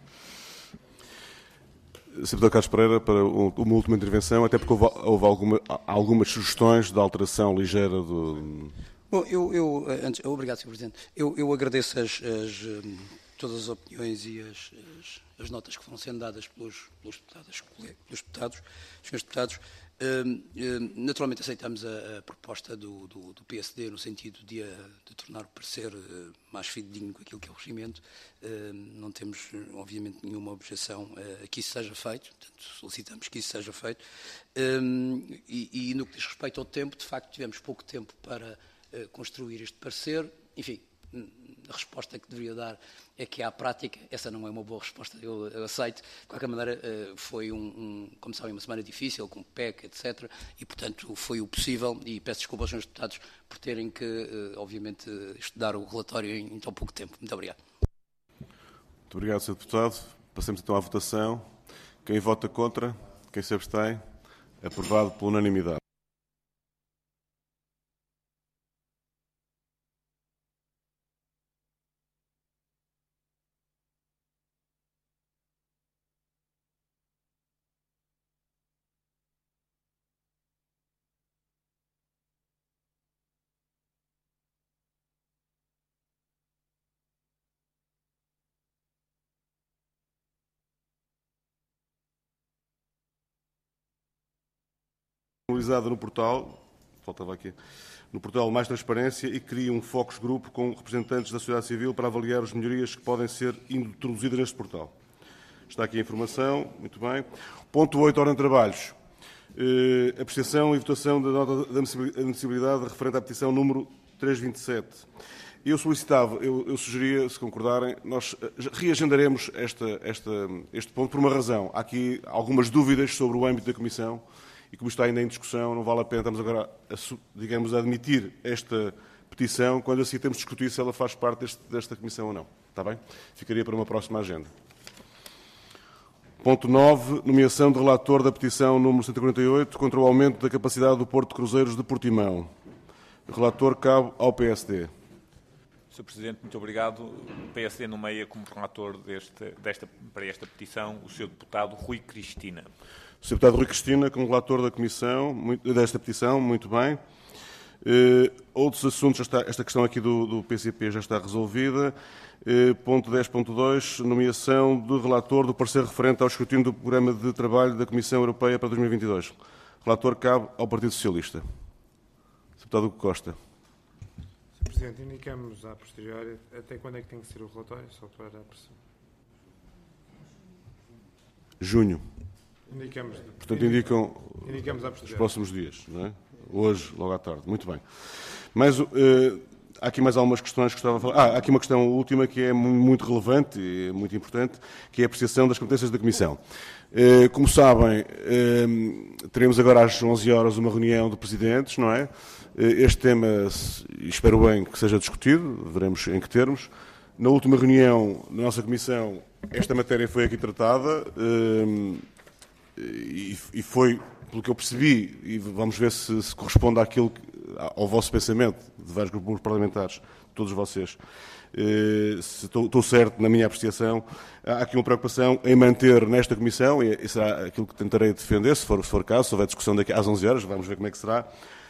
Speaker 1: senhor Deputado Carlos Pereira, para uma última intervenção, até porque houve, houve alguma, algumas sugestões de alteração ligeira do...
Speaker 8: Bom, eu... eu antes, obrigado, senhor Presidente. Eu, eu agradeço as, as, todas as opiniões e as, as, as notas que foram sendo dadas pelos, pelos, deputados, pelos deputados, senhores deputados. Uh, uh, naturalmente aceitamos a, a proposta do, do, do P S D no sentido de, de tornar o parecer uh, mais fidedigno com aquilo que é o regimento. Uh, não temos, obviamente, nenhuma objeção uh, a que isso seja feito, portanto, solicitamos que isso seja feito. Uh, e, e no que diz respeito ao tempo, de facto, tivemos pouco tempo para uh, construir este parecer. Enfim, a resposta que deveria dar é que à prática, essa não é uma boa resposta, eu, eu aceito. De qualquer maneira, foi, um, um, como sabem, uma semana difícil, com P E C, etcétera. E, portanto, foi o possível, e peço desculpa aos senhores deputados por terem que, obviamente, estudar o relatório em, em tão pouco tempo. Muito obrigado.
Speaker 1: Muito obrigado, senhor Deputado. Passemos então à votação. Quem vota contra? Quem se abstém? Aprovado por unanimidade. No portal, faltava aqui, no portal Mais Transparência e cria um focus group com representantes da sociedade civil para avaliar as melhorias que podem ser introduzidas neste portal. Está aqui a informação, muito bem. Ponto oito, ordem de trabalhos. Eh, apreciação e votação da nota da admissibilidade referente à petição número trezentos e vinte e sete. Eu solicitava, eu, eu sugeria, se concordarem, nós reagendaremos esta, esta, este ponto por uma razão. Há aqui algumas dúvidas sobre o âmbito da Comissão. E como está ainda em discussão, não vale a pena, estamos agora, a, digamos, a admitir esta petição, quando assim temos de discutir se ela faz parte deste, desta Comissão ou não. Está bem? Ficaria para uma próxima agenda. Ponto nove, nomeação de relator da petição número cento e quarenta e oito contra o aumento da capacidade do Porto de Cruzeiros de Portimão. O relator cabe ao P S D.
Speaker 6: senhor Presidente, muito obrigado. O P S D nomeia como relator deste, desta, para esta petição o senhor deputado Rui Cristina.
Speaker 1: O senhor Deputado Rui Cristina, como relator da comissão, muito, desta petição, muito bem. Uh, outros assuntos, esta, esta questão aqui do, do P C P já está resolvida. Uh, ponto dez ponto dois, nomeação de relator do parecer referente ao escrutínio do programa de trabalho da Comissão Europeia para dois mil e vinte e dois. Relator cabe ao Partido Socialista. senhor Deputado Hugo Costa.
Speaker 3: senhor Presidente, indicamos a posteriori até quando é que tem que ser o relatório, só para a pressão.
Speaker 1: Junho.
Speaker 3: Indicamos,
Speaker 1: Portanto, indicam
Speaker 3: indicamos
Speaker 1: os próximos dias, não é? Hoje, logo à tarde. Muito bem. Mas uh, há aqui mais algumas questões que estava a falar. Ah, há aqui uma questão última que é muito relevante e muito importante, que é a apreciação das competências da Comissão. Uh, como sabem, uh, teremos agora às onze horas uma reunião de presidentes, não é? Uh, este tema, espero bem que seja discutido, veremos em que termos. Na última reunião da nossa Comissão, esta matéria foi aqui tratada e foi, pelo que eu percebi, e vamos ver se, se corresponde àquilo, ao vosso pensamento, de vários grupos parlamentares, todos vocês, se estou, estou certo na minha apreciação, há aqui uma preocupação em manter nesta Comissão, e será aquilo que tentarei defender, se for, se for caso, se houver discussão daqui às onze horas, vamos ver como é que será,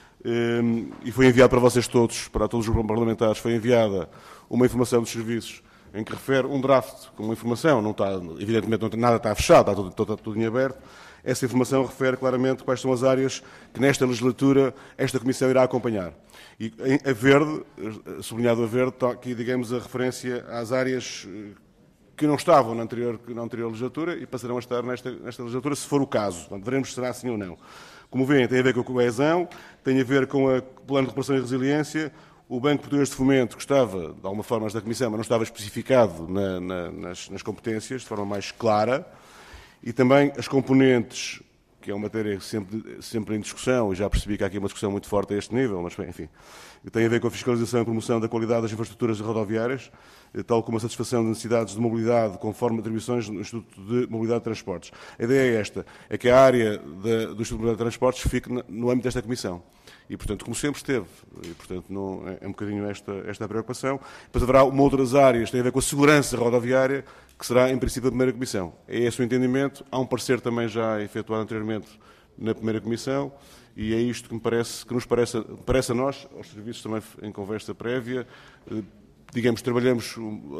Speaker 1: e foi enviado para vocês todos, para todos os grupos parlamentares, foi enviada uma informação dos serviços em que refere um draft com uma informação, não está, evidentemente não, nada está fechado, está tudo, está tudo em aberto. Essa informação refere claramente quais são as áreas que nesta legislatura esta Comissão irá acompanhar. E a verde, sublinhado a verde, está aqui, digamos, a referência às áreas que não estavam na anterior, na anterior legislatura e passarão a estar nesta, nesta legislatura, se for o caso. Portanto, veremos se será assim ou não. Como veem, tem a ver com a coesão, tem a ver com o Plano de Recuperação e Resiliência. O Banco Português de Fomento, que estava, de alguma forma, da Comissão, mas não estava especificado na, na, nas, nas competências, de forma mais clara, e também as componentes, que é uma matéria sempre, sempre em discussão, e já percebi que há aqui uma discussão muito forte a este nível, mas, enfim, tem a ver com a fiscalização e promoção da qualidade das infraestruturas rodoviárias, tal como a satisfação de necessidades de mobilidade, conforme atribuições do Instituto de Mobilidade e Transportes. A ideia é esta, é que a área da, do Instituto de Mobilidade e Transportes fique no âmbito desta Comissão. E, portanto, como sempre esteve, e, portanto, não, é um bocadinho esta, esta preocupação. Depois haverá uma outras áreas que têm a ver com a segurança rodoviária, que será, em princípio, a primeira Comissão. É esse o entendimento. Há um parecer também já efetuado anteriormente na primeira Comissão, e é isto que me parece, que nos parece, parece a nós, aos serviços também em conversa prévia, digamos, trabalhamos,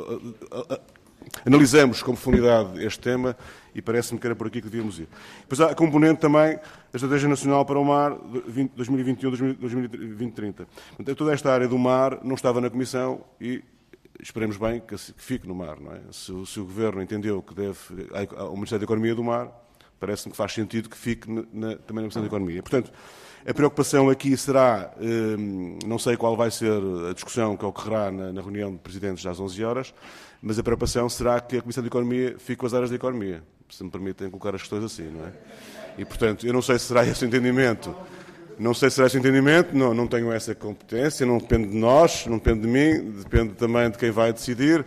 Speaker 1: analisamos com profundidade este tema e parece-me que era por aqui que devíamos ir. Depois há a componente também da Estratégia Nacional para o Mar dois mil e vinte e um a dois mil e trinta. Portanto, toda esta área do mar não estava na Comissão e esperemos bem que fique no mar, não é? Se, se o Governo entendeu que deve, ao Ministério da Economia do Mar, parece-me que faz sentido que fique na, na, também na Ministério da Economia. Portanto, a preocupação aqui será, hum, não sei qual vai ser a discussão que ocorrerá na, na reunião de presidentes às onze horas, mas a preocupação será que a Comissão de Economia fique com as áreas da economia, se me permitem colocar as questões assim, não é? E, portanto, eu não sei se será esse o entendimento, não sei se será esse o entendimento, não, não tenho essa competência, não depende de nós, não depende de mim, depende também de quem vai decidir.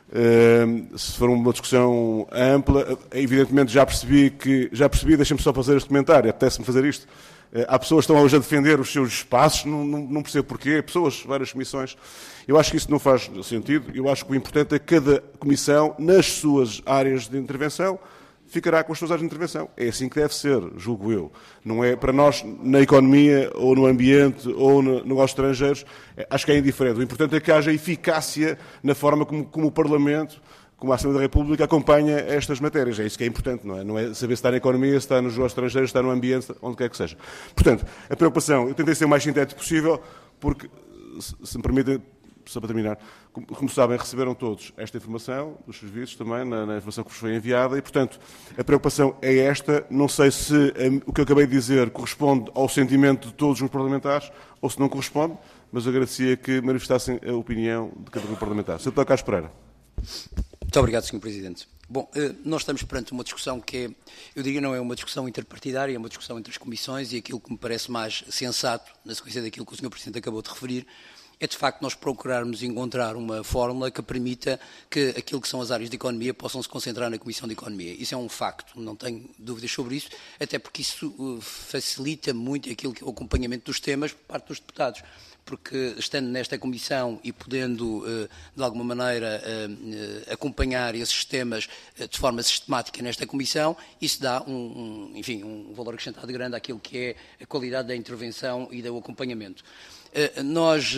Speaker 1: Uh, se for uma discussão ampla, evidentemente já percebi que, já percebi, deixem-me só fazer este comentário, apetece-me fazer isto. Uh, há pessoas que estão hoje a defender os seus espaços, não, não, não percebo porquê, pessoas, várias comissões. Eu acho que isso não faz sentido, eu acho que o importante é que cada comissão, nas suas áreas de intervenção, ficará com as suas áreas de intervenção. É assim que deve ser, julgo eu. Não é para nós, na economia, ou no ambiente, ou no negócios estrangeiros, acho que é indiferente. O importante é que haja eficácia na forma como, como o Parlamento, como a Assembleia da República, acompanha estas matérias. É isso que é importante, não é? Não é saber se está na economia, se está nos negócios estrangeiros, se está no ambiente, onde quer que seja. Portanto, a preocupação, eu tentei ser o mais sintético possível, porque, se me permitem, só para terminar, como, como sabem, receberam todos esta informação dos serviços também, na, na informação que vos foi enviada, e, portanto, a preocupação é esta. Não sei se um, o que eu acabei de dizer corresponde ao sentimento de todos os parlamentares ou se não corresponde, mas eu agradecia que manifestassem a opinião de cada grupo parlamentar. senhor Deputado Carlos Pereira.
Speaker 8: Muito obrigado, senhor Presidente. Bom, nós estamos perante uma discussão que é, eu diria, não é uma discussão interpartidária, é uma discussão entre as comissões, e aquilo que me parece mais sensato, na sequência daquilo que o senhor Presidente acabou de referir, é de facto nós procurarmos encontrar uma fórmula que permita que aquilo que são as áreas de economia possam se concentrar na Comissão de Economia. Isso é um facto, não tenho dúvidas sobre isso, até porque isso facilita muito aquilo que é o acompanhamento dos temas por parte dos deputados. Porque estando nesta comissão e podendo, de alguma maneira, acompanhar esses temas de forma sistemática nesta comissão, isso dá um, um, enfim, um valor acrescentado grande àquilo que é a qualidade da intervenção e do acompanhamento. Nós,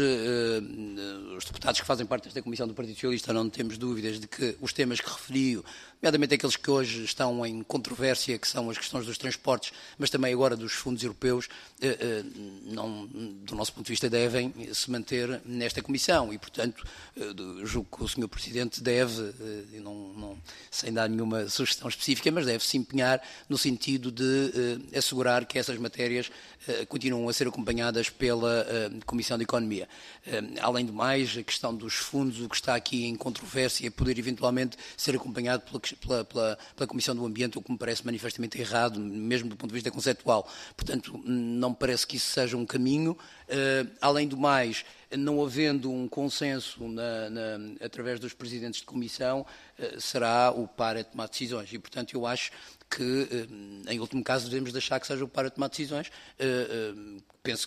Speaker 8: os deputados que fazem parte desta Comissão do Partido Socialista, não temos dúvidas de que os temas que referiu, nomeadamente aqueles que hoje estão em controvérsia, que são as questões dos transportes, mas também agora dos fundos europeus, não, do nosso ponto de vista, devem se manter nesta Comissão e, portanto, julgo que o senhor Presidente deve, não, não, sem dar nenhuma sugestão específica, mas deve se empenhar no sentido de assegurar que essas matérias continuam a ser acompanhadas pela Comissão de Economia. Além do mais, a questão dos fundos, o que está aqui em controvérsia, poder eventualmente ser acompanhado pela, pela, pela, pela Comissão do Ambiente, o que me parece manifestamente errado, mesmo do ponto de vista conceptual. Portanto, não me parece que isso seja um caminho. Além do mais, não havendo um consenso na, na, através dos presidentes de comissão, será o par a tomar decisões. E, portanto, eu acho que, em último caso, devemos deixar que seja o par a tomar decisões. Penso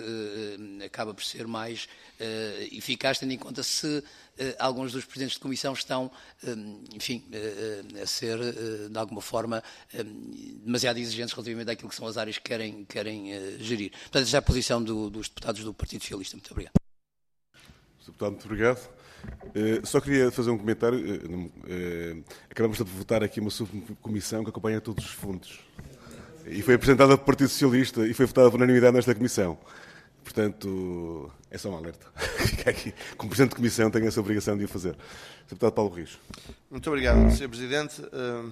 Speaker 8: que acaba por ser mais eficaz, tendo em conta se alguns dos presidentes de comissão estão, enfim, a ser, de alguma forma, demasiado exigentes relativamente àquilo que são as áreas que querem, querem gerir. Portanto, esta é a posição do, dos deputados do Partido Socialista. Muito obrigado.
Speaker 1: Deputado, muito obrigado. Uh, só queria fazer um comentário. Uh, uh, acabamos de votar aqui uma subcomissão que acompanha todos os fundos. E foi apresentada pelo Partido Socialista e foi votada por unanimidade nesta comissão. Portanto, é só um alerta. Fica aqui. Como Presidente de Comissão, tenho essa obrigação de o fazer. Deputado Paulo Rios.
Speaker 2: Muito obrigado, senhor Presidente. Uh,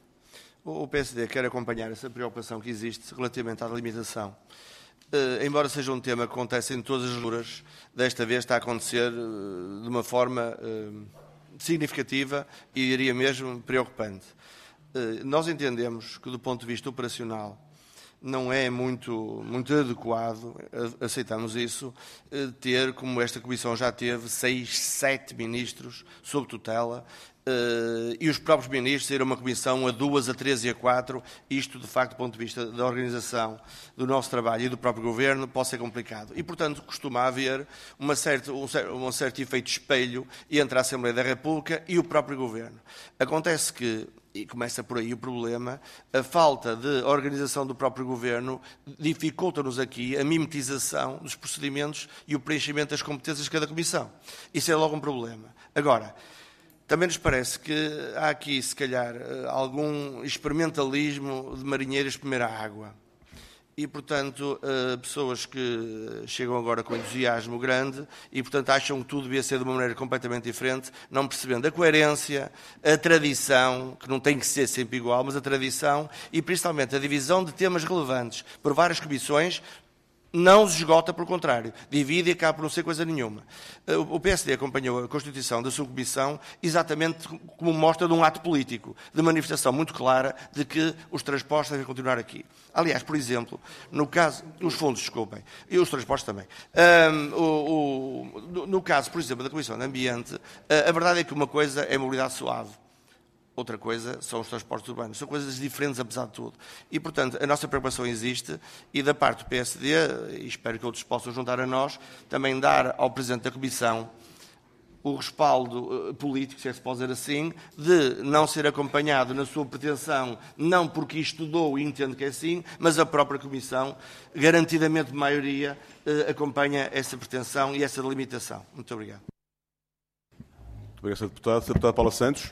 Speaker 2: o P S D quer acompanhar essa preocupação que existe relativamente à delimitação. Uh, embora seja um tema que acontece em todas as legislaturas, desta vez está a acontecer uh, de uma forma uh, significativa e diria mesmo preocupante. Uh, nós entendemos que, do ponto de vista operacional, não é muito, muito adequado, aceitamos isso, ter, como esta Comissão já teve, seis, sete ministros sob tutela, e os próprios ministros irem uma comissão a duas, a três e a quatro, isto, de facto, do ponto de vista da organização do nosso trabalho e do próprio Governo, pode ser complicado. E, portanto, costuma haver uma certa, um, certo, um certo efeito de espelho entre a Assembleia da República e o próprio Governo. Acontece que, e começa por aí o problema, a falta de organização do próprio Governo dificulta-nos aqui a mimetização dos procedimentos e o preenchimento das competências de cada Comissão. Isso é logo um problema. Agora, também nos parece que há aqui, se calhar, algum experimentalismo de marinheiros de primeira água. E, portanto, pessoas que chegam agora com entusiasmo grande e, portanto, acham que tudo devia ser de uma maneira completamente diferente, não percebendo a coerência, a tradição, que não tem que ser sempre igual, mas a tradição e, principalmente, a divisão de temas relevantes por várias comissões, não se esgota, pelo contrário, divide e acaba por não ser coisa nenhuma. O P S D acompanhou a constituição da sua comissão exatamente como mostra de um ato político, de manifestação muito clara de que os transportes devem continuar aqui. Aliás, por exemplo, no caso, os fundos, desculpem, e os transportes também. Um, o, o, no caso, por exemplo, da Comissão de Ambiente, a verdade é que uma coisa é a mobilidade suave. Outra coisa são os transportes urbanos. São coisas diferentes, apesar de tudo. E, portanto, a nossa preocupação existe e, da parte do P S D, e espero que outros possam juntar a nós, também dar ao Presidente da Comissão o respaldo político, se é que se pode dizer assim, de não ser acompanhado na sua pretensão, não porque estudou e entende que é assim, mas a própria Comissão, garantidamente de maioria, acompanha essa pretensão e essa delimitação. Muito obrigado.
Speaker 1: Muito obrigado, senhor Deputado. senhor Deputado Paula Santos.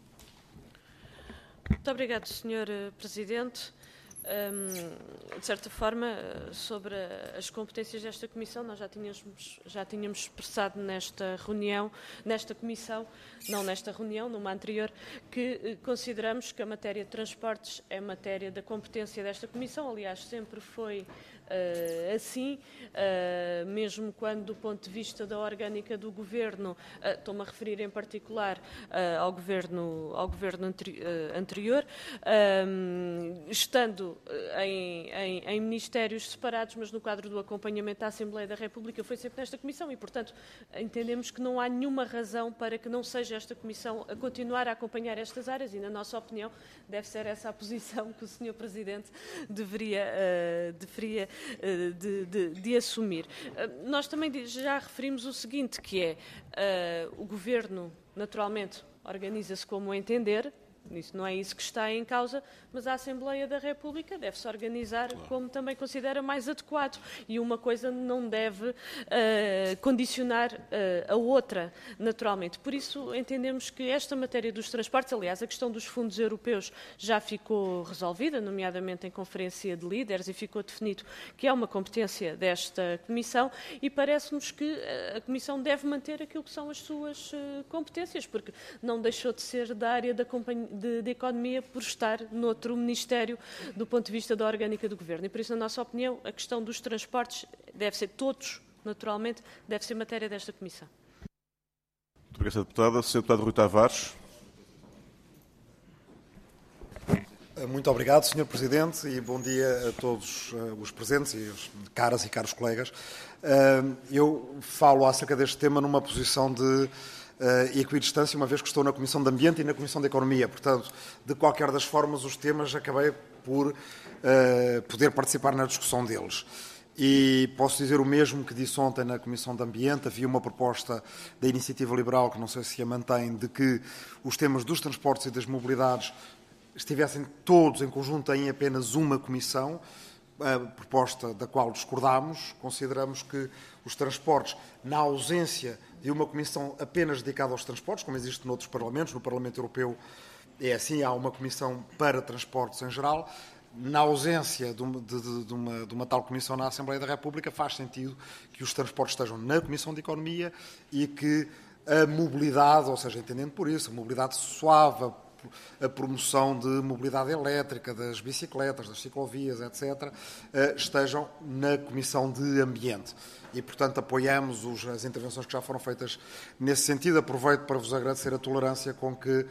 Speaker 4: Muito obrigado, senhor Presidente. Um, de certa forma, sobre as competências desta Comissão, nós já tínhamos, já tínhamos expressado nesta reunião, nesta Comissão, não nesta reunião, numa anterior, que consideramos que a matéria de transportes é matéria da competência desta Comissão. Aliás, sempre foi Uh, assim, uh, mesmo quando, do ponto de vista da orgânica do Governo, uh, estou-me a referir em particular uh, ao Governo, ao governo anteri uh, anterior, um, estando em, em, em ministérios separados, mas no quadro do acompanhamento da Assembleia da República, foi sempre nesta Comissão e, portanto, entendemos que não há nenhuma razão para que não seja esta Comissão a continuar a acompanhar estas áreas e, na nossa opinião, deve ser essa a posição que o senhor Presidente deveria, uh, deveria De, de, de assumir. Nós também já referimos o seguinte, que é uh, o Governo, naturalmente, organiza-se como entender, isso não é isso que está em causa, mas a Assembleia da República deve-se organizar como também considera mais adequado e uma coisa não deve uh, condicionar uh, a outra, naturalmente. Por isso, entendemos que esta matéria dos transportes, aliás, a questão dos fundos europeus já ficou resolvida, nomeadamente em conferência de líderes, e ficou definido que é uma competência desta Comissão e parece-nos que a Comissão deve manter aquilo que são as suas uh, competências, porque não deixou de ser da área da companhia De, de economia por estar noutro Ministério do ponto de vista da orgânica do Governo. E por isso, na nossa opinião, a questão dos transportes deve ser, todos, naturalmente, deve ser matéria desta Comissão.
Speaker 1: Muito obrigado, senhora Deputada. senhor Deputado Rui Tavares.
Speaker 10: Muito obrigado, senhor Presidente, e bom dia a todos os presentes e os caras e caros colegas. Eu falo acerca deste tema numa posição de equidistância, uma vez que estou na Comissão de Ambiente e na Comissão de Economia. Portanto, de qualquer das formas, os temas acabei por poder participar na discussão deles. E posso dizer o mesmo que disse ontem na Comissão de Ambiente. Havia uma proposta da Iniciativa Liberal, que não sei se a mantém, de que os temas dos transportes e das mobilidades estivessem todos em conjunto em apenas uma comissão, a proposta da qual discordámos. Consideramos que os transportes, na ausência de uma comissão apenas dedicada aos transportes, como existe noutros parlamentos, no Parlamento Europeu é assim, há uma comissão para transportes em geral. Na ausência de uma, de, de, uma, de uma tal comissão na Assembleia da República, faz sentido que os transportes estejam na Comissão de Economia e que a mobilidade, ou seja, entendendo por isso, a mobilidade suave, a promoção de mobilidade elétrica, das bicicletas, das ciclovias, etcétera, estejam na Comissão de Ambiente. E, portanto, apoiamos os, as intervenções que já foram feitas nesse sentido. Aproveito para vos agradecer a tolerância com que uh,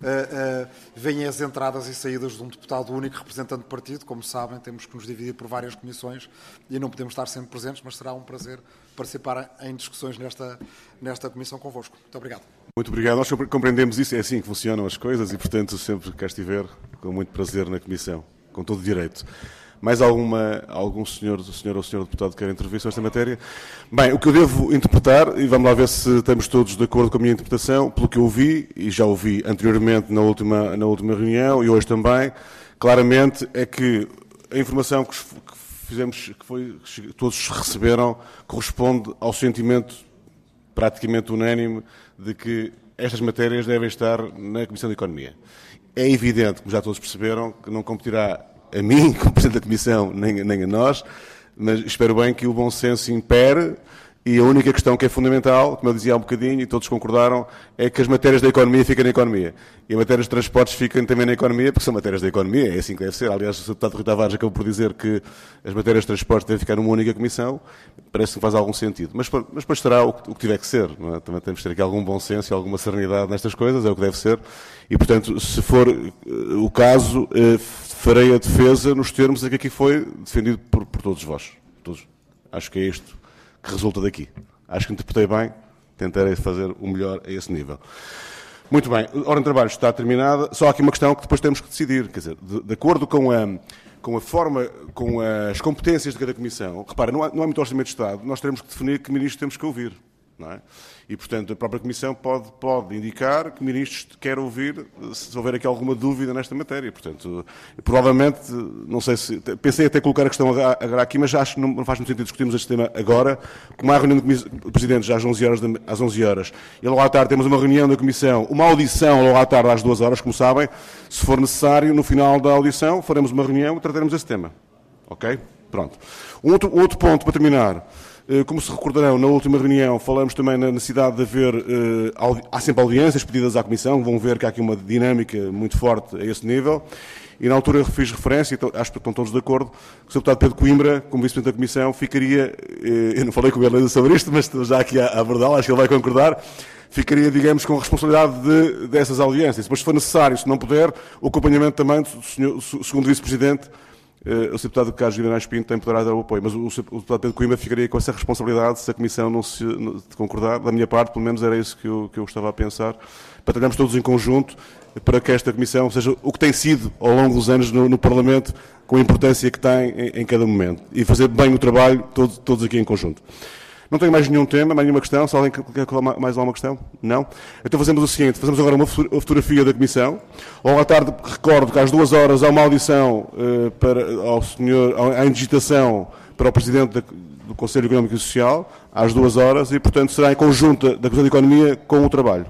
Speaker 10: uh, vêm as entradas e saídas de um deputado único representante de partido. Como sabem, temos que nos dividir por várias comissões e não podemos estar sempre presentes, mas será um prazer participar em discussões nesta, nesta comissão convosco. Muito obrigado.
Speaker 1: Muito obrigado. Nós compreendemos isso, é assim que funcionam as coisas e, portanto, sempre cá estiver, com muito prazer na Comissão, com todo o direito. Mais alguma, algum senhor, senhor ou senhor deputado que quer intervir sobre esta matéria? Bem, o que eu devo interpretar, e vamos lá ver se estamos todos de acordo com a minha interpretação, pelo que eu ouvi, e já ouvi anteriormente na última, na última reunião, e hoje também, claramente é que a informação que fizemos, que foi, que todos receberam, corresponde ao sentimento praticamente unânime de que estas matérias devem estar na Comissão de Economia. É evidente, como já todos perceberam, que não competirá a mim, como Presidente da Comissão, nem, nem a nós, mas espero bem que o bom senso impere e a única questão que é fundamental, como eu dizia há um bocadinho e todos concordaram, é que as matérias da economia fiquem na economia. E as matérias de transportes fiquem também na economia, porque são matérias da economia, é assim que deve ser. Aliás, o deputado Rui Tavares acabou por dizer que as matérias de transportes devem ficar numa única comissão, parece que faz algum sentido. Mas, mas depois será o que, o que tiver que ser. Não é? Também temos que ter aqui algum bom senso e alguma serenidade nestas coisas, é o que deve ser. E, portanto, se for uh, o caso, uh, farei a defesa nos termos em que aqui foi defendido por, por todos vós. Todos. Acho que é isto que resulta daqui. Acho que interpretei bem, tentarei fazer o melhor a esse nível. Muito bem, a ordem de trabalho está terminada, só há aqui uma questão que depois temos que decidir, quer dizer, de, de acordo com a, com a forma, com as competências de cada comissão, repara, não há, não há muito orçamento de Estado, nós teremos que definir que ministros temos que ouvir, não é? E, portanto, a própria Comissão pode, pode indicar que ministros quer ouvir se houver aqui alguma dúvida nesta matéria. Portanto, provavelmente, não sei se... Pensei até colocar a questão agora aqui, mas acho que não faz muito sentido discutirmos este tema agora. Como há a reunião do Presidente já às onze horas, às onze horas, e logo à tarde temos uma reunião da Comissão, uma audição logo à tarde às duas horas, como sabem. Se for necessário, no final da audição, faremos uma reunião e trataremos esse tema. Ok? Pronto. Um outro, um outro ponto, para terminar. Como se recordarão, na última reunião falamos também na necessidade de haver, uh, há sempre audiências pedidas à Comissão, vão ver que há aqui uma dinâmica muito forte a esse nível, e na altura eu fiz referência, e acho que estão todos de acordo, que o senhor Deputado Pedro Coimbra, como Vice-Presidente da Comissão, ficaria, uh, eu não falei com ele sobre isto, mas estou já aqui à, à verdade, acho que ele vai concordar, ficaria, digamos, com a responsabilidade de, dessas audiências. Depois, se for necessário, se não puder, o acompanhamento também do senhor, segundo Vice-Presidente, Uh, o senhor Deputado Carlos Guimarães Pinto tem poderá dar o apoio, mas o, o, o Deputado Pedro Coimbra ficaria com essa responsabilidade se a Comissão não se não, se concordar. Da minha parte, pelo menos era isso que eu, que eu estava a pensar, para trabalharmos todos em conjunto para que esta Comissão seja o que tem sido ao longo dos anos no, no Parlamento, com a importância que tem em, em cada momento, e fazer bem o trabalho todos, todos aqui em conjunto. Não tenho mais nenhum tema, mais nenhuma questão. Se alguém quer colocar mais alguma questão? Não? Então fazemos o seguinte, fazemos agora uma fotografia da Comissão. Logo à tarde, recordo que às duas horas há uma audição uh, para, ao senhor, à indigitação para o Presidente da, do Conselho Económico e Social, às duas horas, e portanto será em conjunta da Comissão de Economia com o trabalho.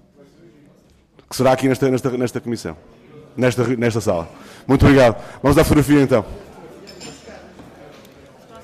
Speaker 1: Que será aqui nesta, nesta, nesta Comissão, nesta, nesta sala. Muito obrigado. Vamos à fotografia então.